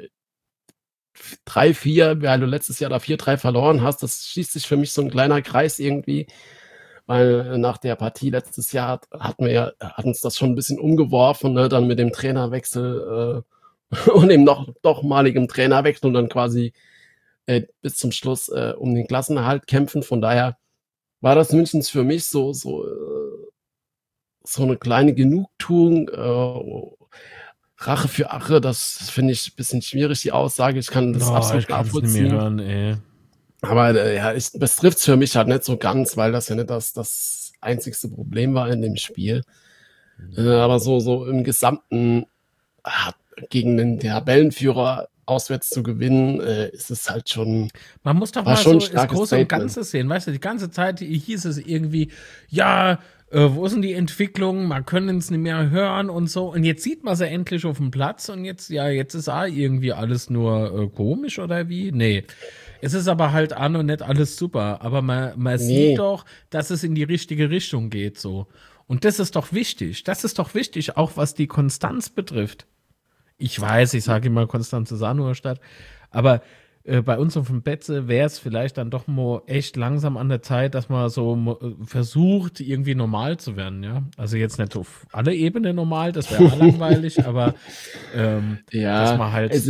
3-4, weil du letztes Jahr da 4-3 verloren hast. Das schließt sich für mich so ein kleiner Kreis irgendwie, weil nach der Partie letztes Jahr hat uns das schon ein bisschen umgeworfen, ne? Dann mit dem Trainerwechsel und dem nochmaligen Trainerwechsel und dann quasi bis zum Schluss um den Klassenerhalt kämpfen. Von daher war das Münchens für mich so so eine kleine Genugtuung, Rache für Ache, das finde ich ein bisschen schwierig, die Aussage. Ich kann das absolut nachvollziehen. Nicht mehr hören, ey. Aber das trifft es für mich halt nicht so ganz, weil das ja nicht das einzigste Problem war in dem Spiel. Aber so im Gesamten gegen den Tabellenführer auswärts zu gewinnen, ist es halt schon. Man muss doch mal so das große und Ganze sehen. Weißt du, die ganze Zeit hieß es irgendwie, ja, wo ist denn die Entwicklung? Man können es nicht mehr hören und so. Und jetzt sieht man sie endlich auf dem Platz und jetzt ist irgendwie alles nur komisch oder wie? Nee. Es ist aber halt an und nicht alles super. Aber man sieht doch, dass es in die richtige Richtung geht, so. Und das ist doch wichtig. Das ist doch wichtig, auch was die Konstanz betrifft. Ich weiß, ich sage immer Konstanze Sanuerstadt, aber bei uns auf dem Betze wäre es vielleicht dann doch mal echt langsam an der Zeit, dass man so versucht, irgendwie normal zu werden, ja. Also jetzt nicht auf alle Ebenen normal, das wäre langweilig, aber dass man halt,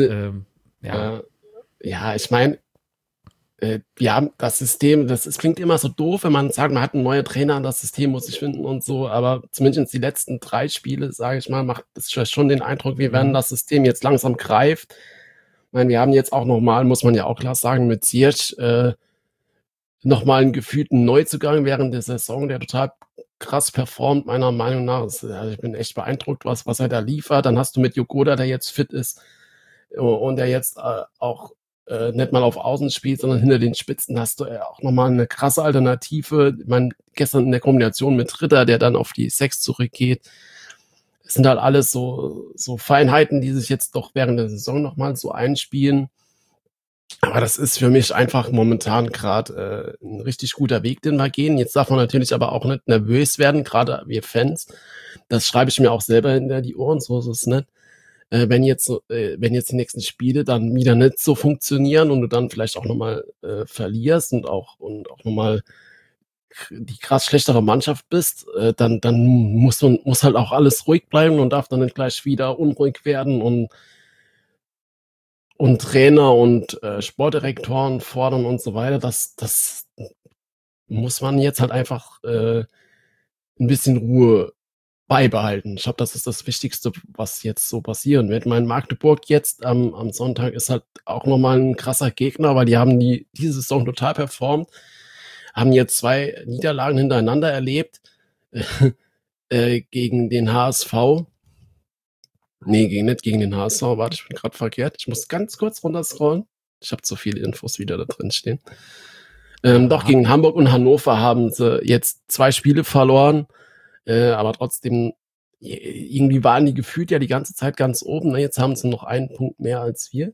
ich meine, wir haben das System, klingt immer so doof, wenn man sagt, man hat einen neuen Trainer und das System muss sich finden und so, aber zumindest die letzten 3 Spiele, sage ich mal, macht es schon den Eindruck, wir werden das System jetzt langsam greift. Ich meine, wir haben jetzt auch nochmal, muss man ja auch klar sagen, mit Ziyech nochmal einen gefühlten Neuzugang während der Saison, der total krass performt, meiner Meinung nach. Also ich bin echt beeindruckt, was er da liefert. Dann hast du mit Yokoda, der jetzt fit ist und der jetzt auch nicht mal auf Außen spielt, sondern hinter den Spitzen hast du auch nochmal eine krasse Alternative. Ich meine, gestern in der Kombination mit Ritter, der dann auf die 6 zurückgeht. Es sind halt alles so Feinheiten, die sich jetzt doch während der Saison nochmal so einspielen. Aber das ist für mich einfach momentan gerade ein richtig guter Weg, den wir gehen. Jetzt darf man natürlich aber auch nicht nervös werden, gerade wir Fans. Das schreibe ich mir auch selber hinter die Ohren, so ist es nicht. Wenn jetzt die nächsten Spiele dann wieder nicht so funktionieren und du dann vielleicht auch nochmal verlierst und auch nochmal die krass schlechtere Mannschaft bist, dann muss halt auch alles ruhig bleiben und darf dann nicht gleich wieder unruhig werden und Trainer und Sportdirektoren fordern und so weiter. Das muss man jetzt halt einfach ein bisschen Ruhe beibehalten. Ich glaube, das ist das Wichtigste, was jetzt so passieren wird. Mein Magdeburg jetzt am Sonntag ist halt auch nochmal ein krasser Gegner, weil die haben diese Saison total performt, haben jetzt 2 Niederlagen hintereinander erlebt gegen den HSV. Nee, nicht gegen den HSV. Warte, ich bin gerade verkehrt. Ich muss ganz kurz runterscrollen. Ich habe zu viele Infos wieder da drin stehen. Doch, gegen Hamburg und Hannover haben sie jetzt 2 Spiele verloren. Aber trotzdem, irgendwie waren die gefühlt ja die ganze Zeit ganz oben. Ne? Jetzt haben sie noch 1 Punkt mehr als wir.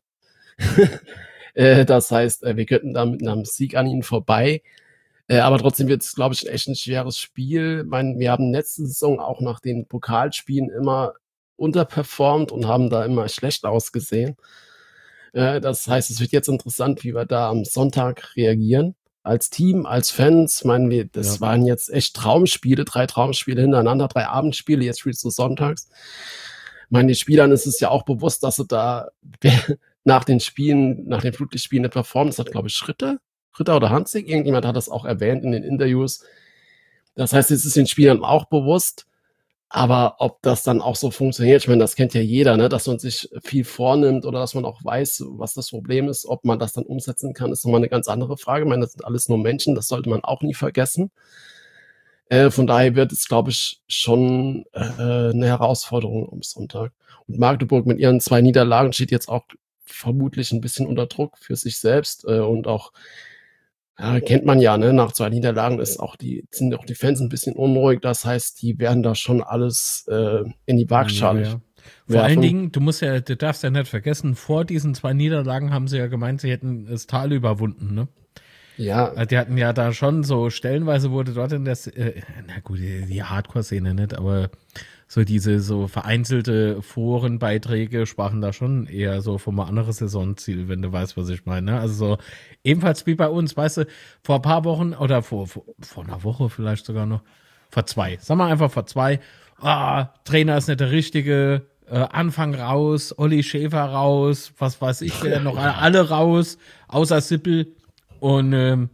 Das heißt, wir könnten da mit einem Sieg an ihnen vorbei. Aber trotzdem wird es, glaube ich, echt ein schweres Spiel. Ich meine, wir haben letzte Saison auch nach den Pokalspielen immer unterperformt und haben da immer schlecht ausgesehen. Das heißt, es wird jetzt interessant, wie wir da am Sonntag reagieren. Als Team, als Fans, das waren jetzt echt Traumspiele, 3 Traumspiele hintereinander, 3 Abendspiele, jetzt spielst du sonntags. Ich meine, den Spielern ist es ja auch bewusst, dass sie da nach den Flutlichtspielen nicht performen. Das hat, glaube ich, Ritter oder Hanzig, irgendjemand hat das auch erwähnt in den Interviews. Das heißt, es ist den Spielern auch bewusst, aber ob das dann auch so funktioniert, ich meine, das kennt ja jeder, ne, dass man sich viel vornimmt oder dass man auch weiß, was das Problem ist, ob man das dann umsetzen kann, ist nochmal eine ganz andere Frage. Ich meine, das sind alles nur Menschen, das sollte man auch nie vergessen. Von daher wird es, glaube ich, schon eine Herausforderung am Sonntag. Und Magdeburg mit ihren 2 Niederlagen steht jetzt auch vermutlich ein bisschen unter Druck für sich selbst und auch kennt man ja, ne? Nach 2 Niederlagen sind auch die Fans ein bisschen unruhig. Das heißt, die werden da schon alles in die Waagschale werfen. Vor allen Dingen, du darfst ja nicht vergessen, vor diesen 2 Niederlagen haben sie ja gemeint, sie hätten das Tal überwunden, ne? Ja. Die hatten ja da schon so, stellenweise wurde dort in der, na gut, die Hardcore-Szene nicht, aber so diese so vereinzelte Forenbeiträge sprachen da schon eher so vom anderen Saisonziel, wenn du weißt, was ich meine. Ne? Also so ebenfalls wie bei uns, weißt du, vor ein paar Wochen oder vor einer Woche vielleicht sogar noch, vor 2, sagen wir einfach vor 2, Trainer ist nicht der Richtige, Anfang raus, Olli Schäfer raus, was weiß ich, wer noch, alle raus, außer Sippel und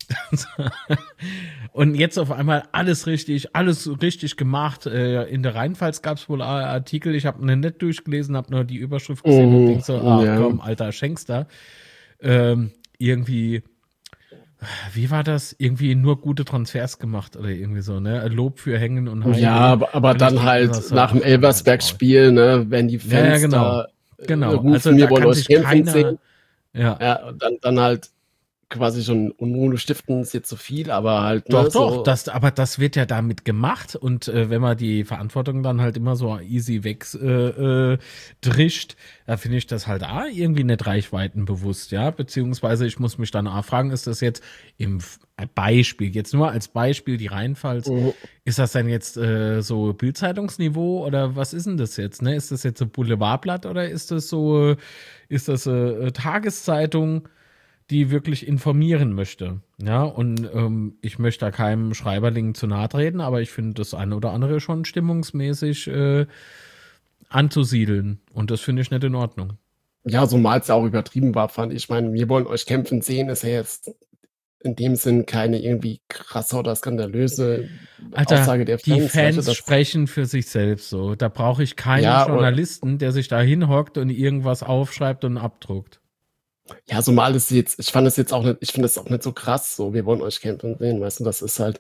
Und jetzt auf einmal alles richtig gemacht. In der Rheinpfalz gab es wohl Artikel, ich habe nicht durchgelesen, habe nur die Überschrift gesehen und denk so, ach komm, Alter, schenk's da. Irgendwie, wie war das? Irgendwie nur gute Transfers gemacht oder irgendwie so, ne? Lob für Hängen und Heiden. Ja, aber dann halt so, nach dem Elversberg-Spiel, ne, wenn die Fans genau. rufen, also wir da wollen kann euch sich kämpfen keiner, sehen. Ja, dann halt quasi schon Unruhe stiften ist jetzt zu viel, aber halt. Doch, ne, so. Aber das wird ja damit gemacht und wenn man die Verantwortung dann halt immer so easy wegdrischt, da finde ich das halt irgendwie nicht reichweitenbewusst, ja, beziehungsweise ich muss mich dann fragen, ist das jetzt im Beispiel, jetzt nur als Beispiel die Rheinpfalz, ist das denn jetzt so Bild-Zeitungsniveau oder was ist denn das jetzt, ne? Ist das jetzt so Boulevardblatt oder ist das so, Tageszeitung, die wirklich informieren möchte. Ja, und ich möchte da keinem Schreiberling zu nahe treten, aber ich finde das eine oder andere schon stimmungsmäßig anzusiedeln. Und das finde ich nicht in Ordnung. Ja, zumal es ja auch übertrieben war, fand ich. Ich meine, wir wollen euch kämpfen sehen, ist ja jetzt in dem Sinn keine irgendwie krasse oder skandalöse Aussage der Fans. Die Fans sprechen für sich selbst so. Da brauche ich keinen Journalisten, der sich da hinhockt und irgendwas aufschreibt und abdruckt. Ja, so mal ist jetzt, ich finde das auch nicht so krass, so, wir wollen euch kämpfen sehen, weißt du, das ist halt.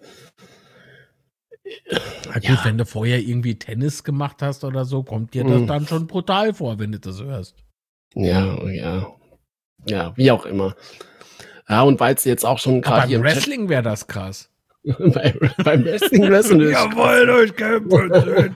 Na gut, wenn du vorher irgendwie Tennis gemacht hast oder so, kommt dir das dann schon brutal vor, wenn du das hörst. Ja, wie auch immer. Ja, und weil es jetzt auch schon gerade hier. Beim Wrestling wäre das krass. beim Wrestling. Ja, wollt euch kämpfen sehen.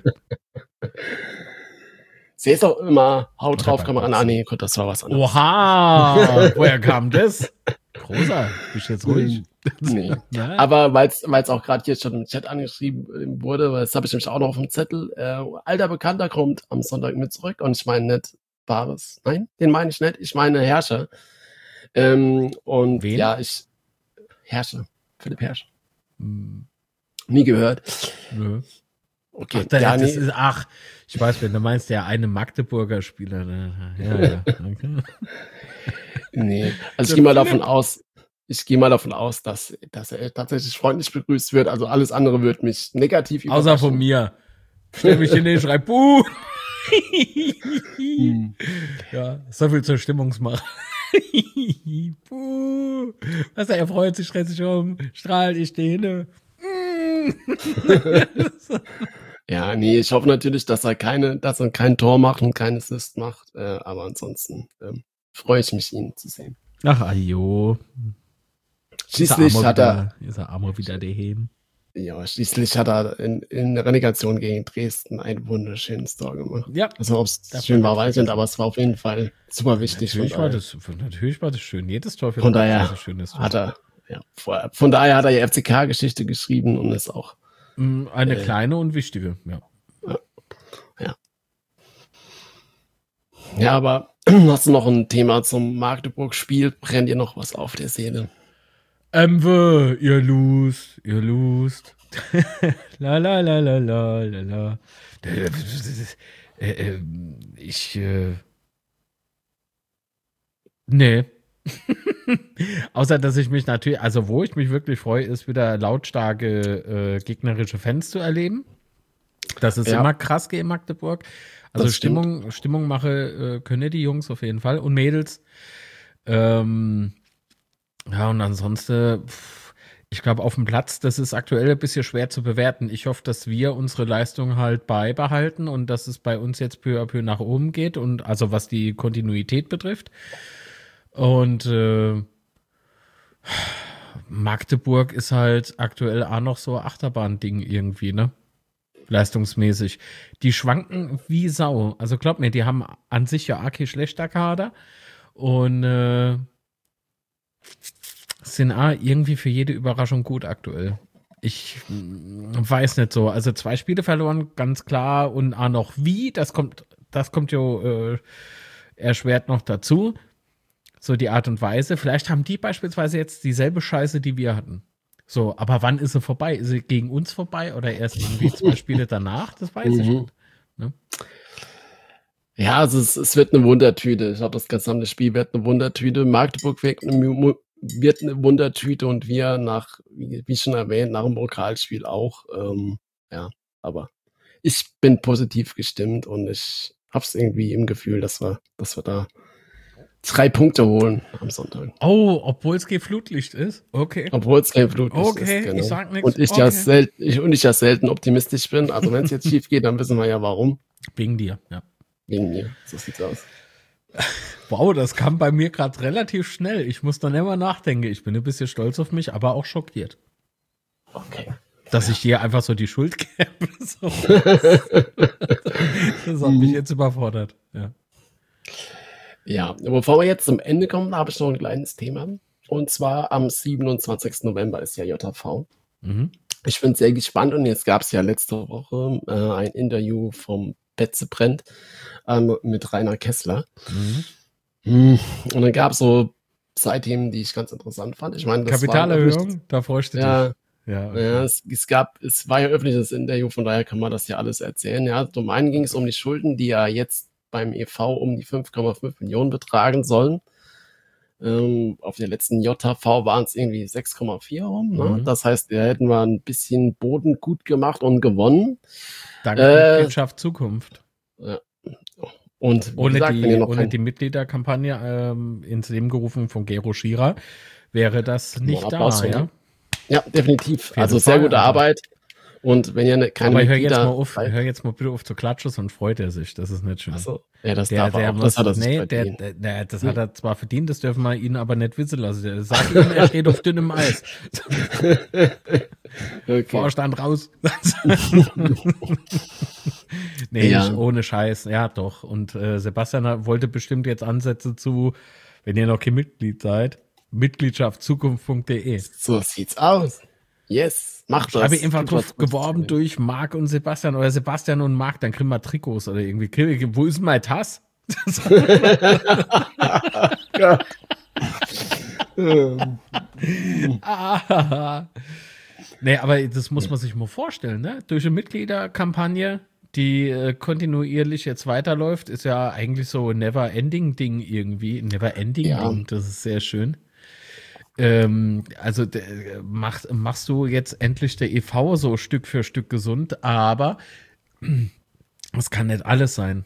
Sie ist auch immer, haut drauf, Kamera an. Nee, Gott, das war was anderes. Oha, woher kam das? Großer, bist du jetzt ruhig? Nee. Aber weil es auch gerade hier schon im Chat angeschrieben wurde, das habe ich nämlich auch noch auf dem Zettel, alter Bekannter kommt am Sonntag mit zurück und ich meine nicht Bares. Nein, den meine ich nicht. Ich meine Herrscher. Und wen? Ja, Herrscher. Philipp Herrscher. Nie gehört. Nö. Okay. Ich weiß, wenn du meinst, der eine Magdeburger Spieler. Ja. Okay. Nee, also ich gehe mal davon aus, dass er tatsächlich freundlich begrüßt wird. Also alles andere wird mich negativ überraschen. Außer von mir. Stell mich hin, ich schreib Buh. Ja, so viel zur Stimmungsmache. Buh. Was, er freut sich, dreht sich um, strahlt, ich stehe hin. Ja, nee, ich hoffe natürlich, dass er kein Tor macht und kein Assist macht. Aber ansonsten freue ich mich, ihn zu sehen. Ach, ajo. Schließlich hat er wieder daheim. Ja, schließlich hat er in der Relegation gegen Dresden ein wunderschönes Tor gemacht. Ja. Also ob es schön war, weiß ich nicht, aber es war auf jeden Fall super wichtig. Natürlich war das schön. Jedes Tor für von daher ein schönes Tor. hat er von daher hat er die FCK-Geschichte geschrieben und ist auch eine kleine und wichtige, ja. Ja, aber hast du noch ein Thema zum Magdeburg-Spiel? Brennt dir noch was auf der Seele? Ihr lust. La la la la la la la. Nee. Außer, dass ich mich natürlich, also wo ich mich wirklich freue, ist wieder lautstarke gegnerische Fans zu erleben. Das ist immer krass in Magdeburg. Also Stimmung mache können die Jungs auf jeden Fall und Mädels. Ja, und ansonsten, ich glaube, auf dem Platz, das ist aktuell ein bisschen schwer zu bewerten. Ich hoffe, dass wir unsere Leistung halt beibehalten und dass es bei uns jetzt peu à peu nach oben geht und also was die Kontinuität betrifft. Und Magdeburg ist halt aktuell auch noch so Achterbahn-Ding irgendwie, ne? Leistungsmäßig. Die schwanken wie Sau. Also glaub mir, die haben an sich ja auch kein schlechter Kader und sind irgendwie für jede Überraschung gut aktuell. Ich weiß nicht so. Also 2 Spiele verloren, ganz klar. Und auch noch wie, das kommt ja erschwert noch dazu. So die Art und Weise. Vielleicht haben die beispielsweise jetzt dieselbe Scheiße, die wir hatten. So, aber wann ist sie vorbei? Ist sie gegen uns vorbei oder erst irgendwie 2 Spiele danach? Das weiß ich nicht. Ne? Ja, also es wird eine Wundertüte. Ich glaube, das gesamte Spiel wird eine Wundertüte. Magdeburg wirkt wird eine Wundertüte und wir wie schon erwähnt, nach dem Pokalspiel auch. Ja, aber ich bin positiv gestimmt und ich hab's irgendwie im Gefühl, dass wir da 3 Punkte holen am Sonntag. Oh, obwohl es kein Flutlicht ist? Okay. Obwohl es kein Flutlicht ist, Okay, genau. ich sag nichts. Und ich ja selten optimistisch bin. Also wenn es jetzt schief geht, dann wissen wir ja warum. Wegen dir, ja. Wegen mir, so sieht's aus. Wow, das kam bei mir gerade relativ schnell. Ich muss dann immer nachdenken. Ich bin ein bisschen stolz auf mich, aber auch schockiert. Okay. Dass ich dir einfach so die Schuld gebe. So. Das hat mich jetzt überfordert. Ja. Ja, bevor wir jetzt zum Ende kommen, habe ich noch ein kleines Thema. Und zwar am 27. November ist ja JV. Mhm. Ich bin sehr gespannt und jetzt gab es ja letzte Woche ein Interview vom Betze Brennt mit Rainer Kessler. Und dann gab es so 2 Themen, die ich ganz interessant fand. Ich meine, das Kapitalerhöhung, da freust du dich. Ja, okay. ja, es war ja öffentliches Interview, von daher kann man das ja alles erzählen. Ja, zum einen ging es um die Schulden, die ja jetzt beim EV um die 5,5 Millionen betragen sollen. Auf der letzten JV waren es irgendwie 6,4 rum. Ne? Das heißt, da hätten wir ein bisschen Boden gut gemacht und gewonnen. Danke Mitgliedschaft Zukunft. Ja. Und ohne gesagt, die Mitgliederkampagne ins Leben gerufen von Gero Schierer wäre das nicht da. Ja? Ja, definitiv. Also sehr gute Arbeit. Und wenn ihr keine Aber hör jetzt mal bitte auf zu klatschen, sonst freut er sich. Das ist nicht schön. Achso, ja, das darf er auch. Das hat er sich verdient. Das hat er zwar verdient, das dürfen wir ihn aber nicht wissen lassen. Sag ihm, er steht auf dünnem Eis. Okay. Vorstand raus. Nee, ja. Nicht ohne Scheiß. Ja, doch. Und Sebastian wollte bestimmt jetzt Ansätze zu, wenn ihr noch kein Mitglied seid, mitgliedschaftzukunft.de. So sieht's aus. Yes, macht das. Ich habe einfach drauf geworben durch Marc und Sebastian oder Sebastian und Marc, dann kriegen wir Trikots oder irgendwie. Wo ist mein Tass? Nee, aber das muss man sich mal vorstellen, ne? Durch eine Mitgliederkampagne, die kontinuierlich jetzt weiterläuft, ist ja eigentlich so ein Never-Ending-Ding irgendwie. Never-Ending-Ding, das ist sehr schön. Also machst du jetzt endlich der EV so Stück für Stück gesund, aber das kann nicht alles sein.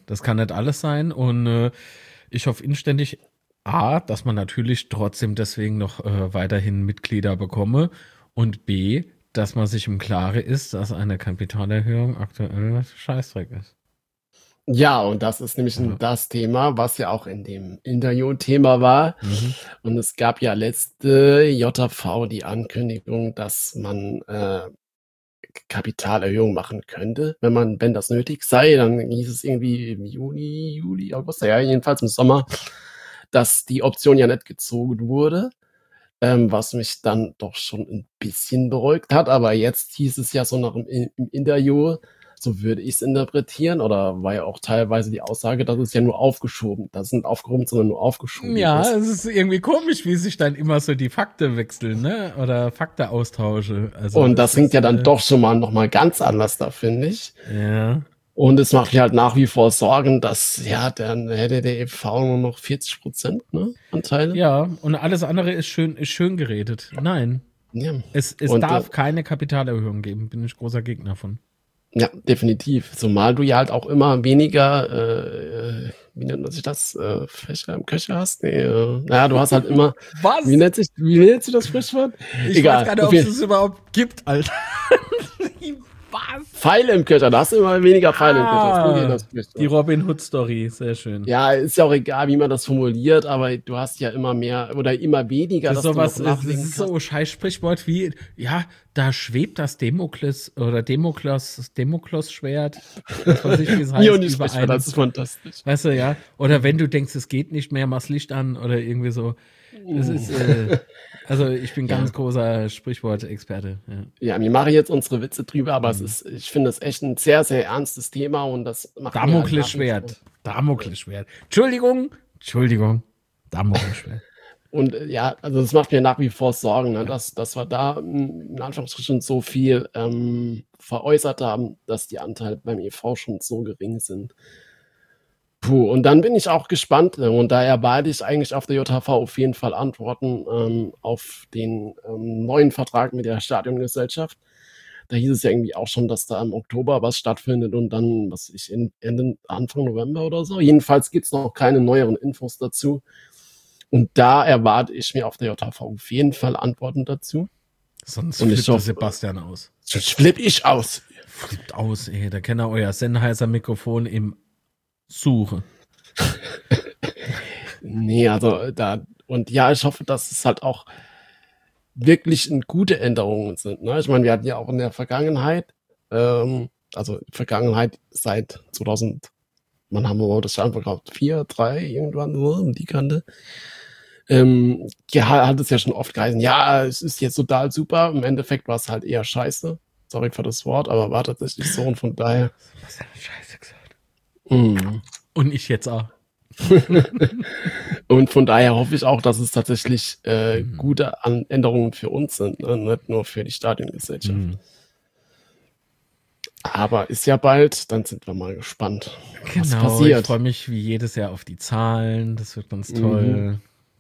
Und ich hoffe inständig, A, dass man natürlich trotzdem deswegen noch weiterhin Mitglieder bekomme und B, dass man sich im Klaren ist, dass eine Kapitalerhöhung aktuell Scheißdreck ist. Ja, und das ist nämlich das Thema, was ja auch in dem Interview-Thema war. Und es gab ja letzte JV die Ankündigung, dass man Kapitalerhöhung machen könnte, wenn das nötig sei. Dann hieß es irgendwie im Juli, August, ja, jedenfalls im Sommer, dass die Option ja nicht gezogen wurde. Was mich dann doch schon ein bisschen beruhigt hat. Aber jetzt hieß es ja so noch im Interview, so würde ich es interpretieren, oder war ja auch teilweise die Aussage, dass es ja nur aufgeschoben, das sind aufgehoben, sondern nur aufgeschoben. Ja, es ist irgendwie komisch, wie sich dann immer so die Fakten wechseln, ne? Oder Fakten austausche. Also und das klingt ja dann doch schon mal nochmal ganz anders da, finde ich. Ja. Und es macht mir halt nach wie vor Sorgen, dass, ja, dann hätte der EV nur noch 40%, ne, Anteile. Ja, und alles andere ist schön geredet. Nein. Ja. Es darf keine Kapitalerhöhung geben, bin ich großer Gegner von. Ja, definitiv. Zumal du ja halt auch immer weniger, wie nennt man sich das, Fächer im Köcher hast? Nee, naja, du hast halt immer. Was? Wie nennt sich das Sprichwort? Ich weiß gar nicht, ob es überhaupt gibt, Alter. Was? Pfeile im Köcher, da hast du immer weniger Pfeile im Köcher. Die Robin Hood Story, sehr schön. Ja, ist ja auch egal, wie man das formuliert, aber du hast ja immer mehr oder immer weniger. Das ist so scheiß Sprichwort wie, ja, da schwebt das Damokles Schwert. Was ich, wie es heißt, das ist fantastisch. Weißt du, ja? Oder wenn du denkst, es geht nicht mehr, mach's Licht an oder irgendwie so. Das ist, also ich bin ganz großer Sprichwort-Experte. Ja, wir machen jetzt unsere Witze drüber, aber ich finde es echt ein sehr, sehr ernstes Thema und das macht Damoklesschwert. Entschuldigung. Damoklesschwert. Und ja, also das macht mir nach wie vor Sorgen, ne, dass wir da in Anführungsstrichen so viel veräußert haben, dass die Anteile beim EV schon so gering sind. Puh, und dann bin ich auch gespannt und da erwarte ich eigentlich auf der JHV auf jeden Fall Antworten, auf den, neuen Vertrag mit der Stadiongesellschaft. Da hieß es ja irgendwie auch schon, dass da im Oktober was stattfindet und dann, was weiß ich, Anfang November oder so. Jedenfalls gibt's noch keine neueren Infos dazu. Und da erwarte ich mir auf der JHV auf jeden Fall Antworten dazu. Sonst Und ich flippt der hoffe, Sebastian aus. sonst flippe ich aus. Flippt aus, ey. Da kann er euer Sennheiser-Mikrofon im Suche. Nee, also und ja, ich hoffe, dass es halt auch wirklich gute Änderungen sind. Ne? Ich meine, wir hatten ja auch in der Vergangenheit, also Vergangenheit seit 2000, wann haben wir das Stadion verkauft? 4, 3, irgendwann so um die Kante. Ja, hat es ja schon oft geheißen, ja, es ist jetzt total super. Im Endeffekt war es halt eher scheiße. Sorry für das Wort, aber war tatsächlich so und von daher. Was hat er Scheiße gesagt? Und ich jetzt auch. Und von daher hoffe ich auch, dass es tatsächlich gute Änderungen für uns sind, ne? Nicht nur für die Stadiongesellschaft. Aber ist ja bald, dann sind wir mal gespannt, was Genau, passiert. ich freue mich wie jedes Jahr auf die Zahlen. Das wird ganz toll.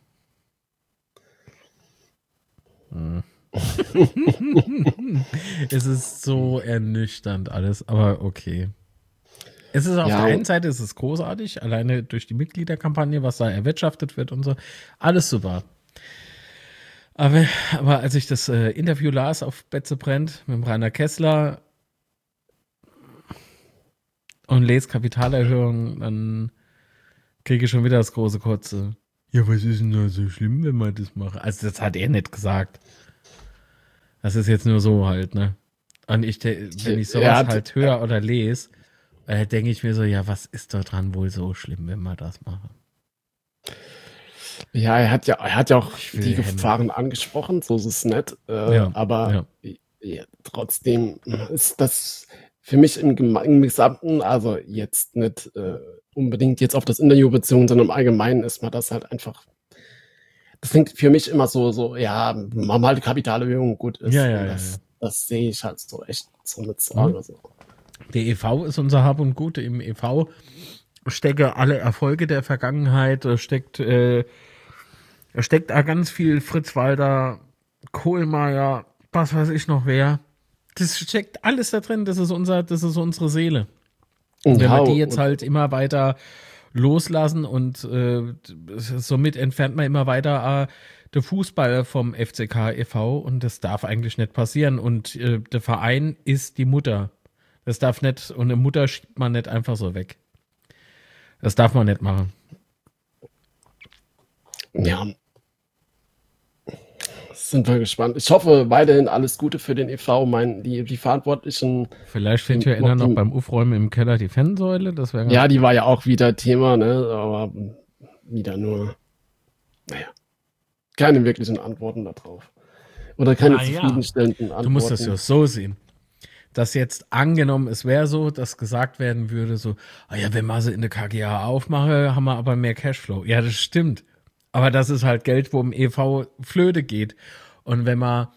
Es ist so ernüchternd alles, aber okay. Es ist auf der einen Seite ist es großartig, alleine durch die Mitgliederkampagne, was da erwirtschaftet wird und so. Alles super. Aber als ich das Interview las auf Betze brennt mit dem Rainer Kessler und lese Kapitalerhöhung, dann kriege ich schon wieder das große Kotze. Ja, was ist denn da so schlimm, wenn man das macht? Also das hat er nicht gesagt. Das ist jetzt nur so halt, ne? Und wenn ich sowas halt höre oder lese, denke ich mir so, ja, was ist da dran wohl so schlimm, wenn wir das machen? Ja, er hat ja auch die Gefahren angesprochen, so ist es nicht. Aber trotzdem ist das für mich im Gesamten, also jetzt nicht unbedingt jetzt auf das Interview bezogen, sondern im Allgemeinen ist man das halt einfach. Das klingt für mich immer so, ja, machen wir halt Kapitalerhöhung, gut ist. Das sehe ich halt so echt so mit Sorge. So. Der e.V. ist unser Hab und Gut. Im e.V. stecke alle Erfolge der Vergangenheit, steckt da ganz viel Fritz Walter, Kohlmeier, was weiß ich noch wer. Das steckt alles da drin, das ist unsere Seele. Und wenn wir die jetzt halt immer weiter loslassen und somit entfernt man immer weiter der Fußball vom FCK e.V. und das darf eigentlich nicht passieren. Und der Verein ist die Mutter. Das darf nicht, und eine Mutter schiebt man nicht einfach so weg. Das darf man nicht machen. Ja. Sind wir gespannt. Ich hoffe weiterhin alles Gute für den e.V. Die Verantwortlichen. Vielleicht fehlt ja einer noch beim Aufräumen im Keller die Fansäule. Das wäre ja, die war ja auch wieder Thema, ne? Aber wieder nur, keine wirklichen Antworten darauf. Oder keine zufriedenstellenden Antworten. Du musst das ja so sehen. Dass jetzt angenommen, es wäre so, dass gesagt werden würde, so, wenn wir sie in der KGA aufmache, haben wir aber mehr Cashflow. Ja, das stimmt. Aber das ist halt Geld, wo im e.V. flöte geht. Und wenn man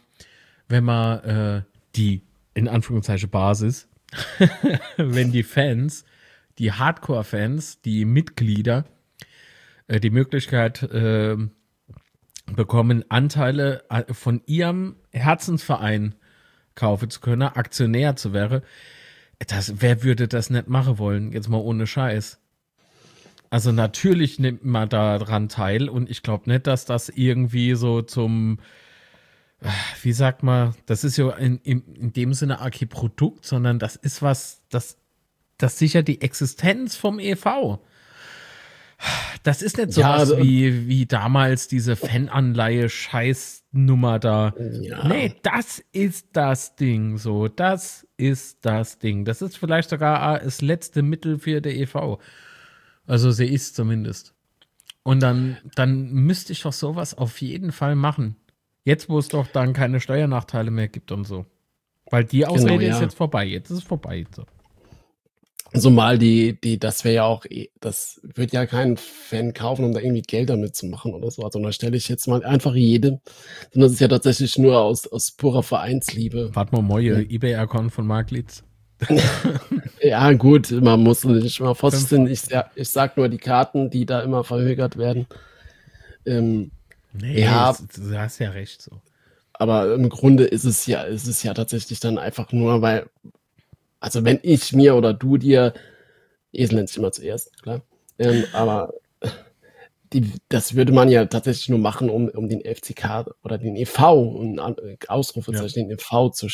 die, in Anführungszeichen, Basis, wenn die Fans, die Hardcore-Fans, die Mitglieder, die Möglichkeit bekommen, Anteile von ihrem Herzensverein kaufen zu können, Aktionär zu werden, wer würde das nicht machen wollen? Jetzt mal ohne Scheiß. Also natürlich nimmt man daran teil und ich glaube nicht, dass das irgendwie so zum, wie sagt man, das ist ja in dem Sinne auch kein Produkt, sondern das ist was, das sichert die Existenz vom e.V. Das ist nicht so was wie damals diese Fananleihe-Scheißnummer da. Ja. Nee, das ist das Ding so. Das ist das Ding. Das ist vielleicht sogar das letzte Mittel für der e.V. Also sie ist zumindest. Und dann müsste ich doch sowas auf jeden Fall machen. Jetzt, wo es doch dann keine Steuernachteile mehr gibt und so. Weil die Ausrede ist jetzt vorbei. Jetzt ist es vorbei. So. Zumal das wäre ja auch, das wird ja kein Fan kaufen, um da irgendwie Geld damit zu machen oder so. Also da stelle ich jetzt mal einfach jedem. Sondern das ist ja tatsächlich nur aus purer Vereinsliebe. Warte mal, Moje, eBay-Account von Mark Litz. Ja, gut, man muss nicht immer vorsichtig sein. Ich sag nur die Karten, die da immer verhökert werden. Nee, Ja, du hast ja recht so. aber im Grunde ist es ja tatsächlich dann einfach nur, weil, also wenn ich mir oder du dir, Esel nennt sich immer zuerst, klar, aber das würde man ja tatsächlich nur machen, um den FCK oder den e.V., Ausrufezeichen, den e.V. zu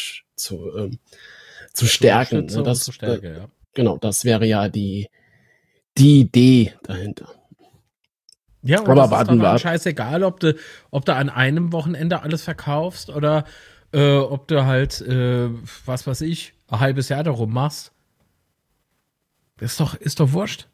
stärken. Ne? Und zu Stärke, ja. Genau, das wäre ja die Idee dahinter. Ja, und Aber das ist doch dann warten. scheißegal, ob du an einem Wochenende alles verkaufst oder ob du halt, was weiß ich, ein halbes Jahr darum machst. Ist doch wurscht.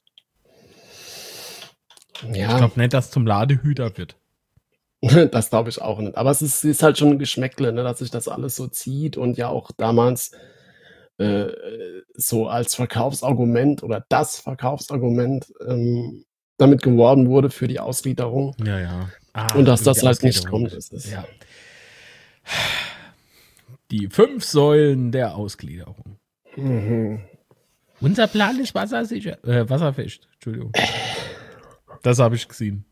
Ja. Ich glaube nicht, dass zum Ladehüter wird. Das glaube ich auch nicht. Aber es ist halt schon ein Geschmäckle, ne, dass sich das alles so zieht und ja auch damals so als Verkaufsargument oder das Verkaufsargument damit geworben wurde für die Ausgliederung. Ja. Und dass das halt nicht kommt. Ja. Die 5 Säulen der Ausgliederung. Mhm. Unser Plan ist wassersicher. Wasserfest, Entschuldigung. Das habe ich gesehen.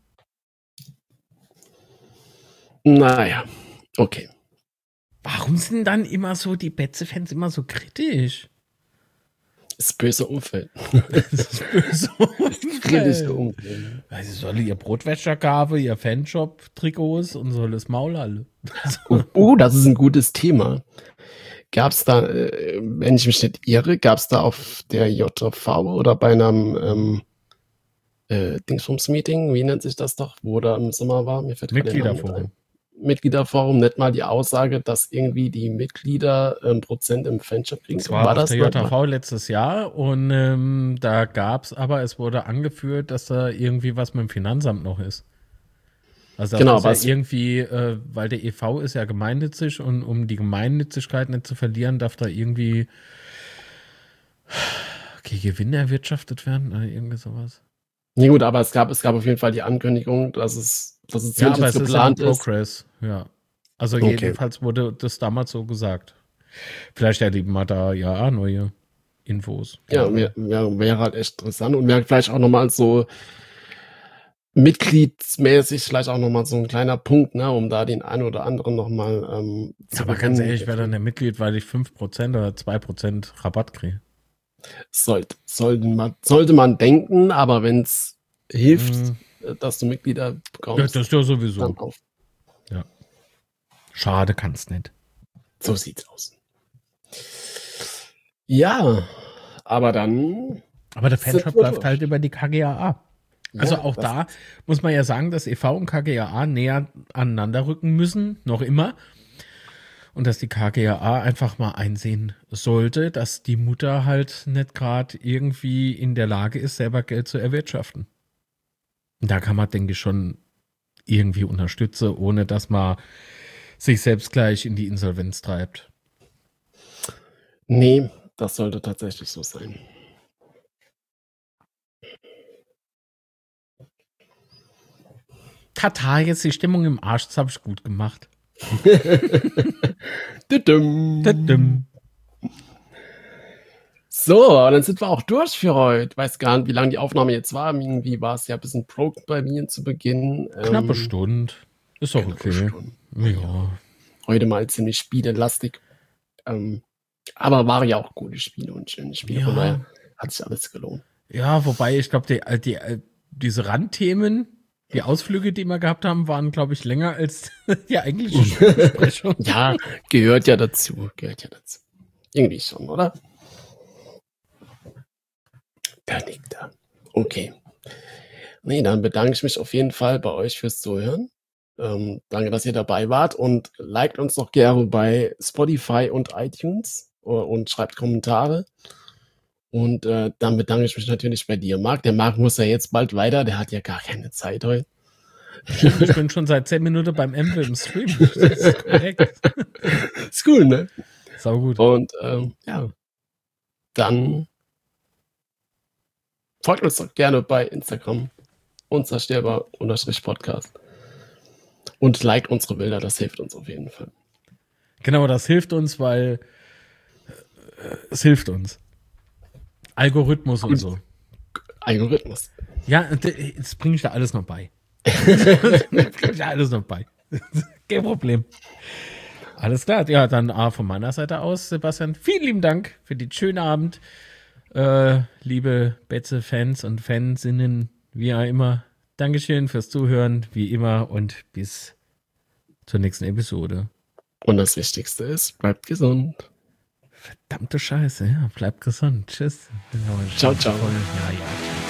Naja, okay. Warum sind dann immer so die Betze-Fans immer so kritisch? Das böse Umfeld. Das böse Umfeld. Kritische Umfeld. Weil sie sollen ihr Brotwäschergabe, ihr Fanshop-Trikots und soll das Maul alle. Das ist ein gutes Thema. Gab es da, wenn ich mich nicht irre, gab es da auf der JV oder bei einem Dingsbums-Meeting, wie nennt sich das doch, wo da im Sommer war? Mir fällt Mitgliederforum, nicht mal die Aussage, dass irgendwie die Mitglieder Prozent im Fanshop kriegen. Das war auf der JV letztes Jahr und da gab es aber, es wurde angeführt, dass da irgendwie was mit dem Finanzamt noch ist. Also das genau, ist ja irgendwie, weil der e.V. ist ja gemeinnützig und um die Gemeinnützigkeit nicht zu verlieren, darf da irgendwie Gewinn erwirtschaftet werden oder irgendwie sowas. Nee, gut, aber es gab auf jeden Fall die Ankündigung, dass es ja, aber es geplant ist. Progress, ja. Also jedenfalls wurde das damals so gesagt. Vielleicht erleben wir da ja neue Infos. Ja, wäre halt echt interessant und wäre vielleicht auch nochmal so mitgliedsmäßig vielleicht auch nochmal so ein kleiner Punkt, ne, um da den einen oder anderen nochmal zu aber ganz ehrlich, ich wäre dann der Mitglied, weil ich 5% oder 2% Rabatt kriege. Sollte man denken, aber wenn es hilft, dass du Mitglieder bekommst. Ja, das ist ja sowieso. Dann auf. Ja. Schade kann's nicht. So sieht's aus. Ja, aber dann. Aber der Fanshop läuft halt über die KGaA. Also ja, auch da muss man ja sagen, dass e.V. und KGaA näher aneinander rücken müssen, noch immer. Und dass die KGaA einfach mal einsehen sollte, dass die Mutter halt nicht gerade irgendwie in der Lage ist, selber Geld zu erwirtschaften. Da kann man, denke ich, schon irgendwie unterstützen, ohne dass man sich selbst gleich in die Insolvenz treibt. Nee, das sollte tatsächlich so sein. Tata, jetzt die Stimmung im Arsch, das habe ich gut gemacht. So, dann sind wir auch durch für heute. Ich weiß gar nicht, wie lange die Aufnahme jetzt war. Irgendwie war es ja ein bisschen broke bei mir zu Beginn. Knappe Stunde. Ist doch okay. Ja. Heute mal ziemlich spielelastig. Aber war ja auch gute Spiele und schöne Spiele. Ja. Von daher hat sich alles gelohnt. Ja, wobei ich glaube, diese Randthemen, die Ausflüge, die wir gehabt haben, waren, glaube ich, länger als die eigentliche Besprechung. Ja, gehört ja dazu. Irgendwie schon, oder? Da liegt er. Okay. Nee, dann bedanke ich mich auf jeden Fall bei euch fürs Zuhören. Danke, dass ihr dabei wart und liked uns doch gerne bei Spotify und iTunes und schreibt Kommentare. Und dann bedanke ich mich natürlich bei dir, Marc. Der Marc muss ja jetzt bald weiter, der hat ja gar keine Zeit heute. Ich bin schon seit 10 Minuten beim Emvel im Stream. Das ist korrekt. Ist cool, ne? Sau gut. Und ja, dann folgt uns doch gerne bei Instagram, unzerstörbar_podcast. Und liked unsere Bilder, das hilft uns auf jeden Fall. Genau, das hilft uns, weil es hilft uns. Algorithmus und so. Algorithmus. Ja, das bringe ich da alles noch bei. Kein Problem. Alles klar. Ja, dann von meiner Seite aus, Sebastian, vielen lieben Dank für den schönen Abend. Liebe Betze-Fans und Fansinnen, wie auch immer. Dankeschön fürs Zuhören, wie immer, und bis zur nächsten Episode. Und das Wichtigste ist, bleibt gesund. Verdammte Scheiße, ja, bleibt gesund. Tschüss. Ciao, ciao. Ja, ja.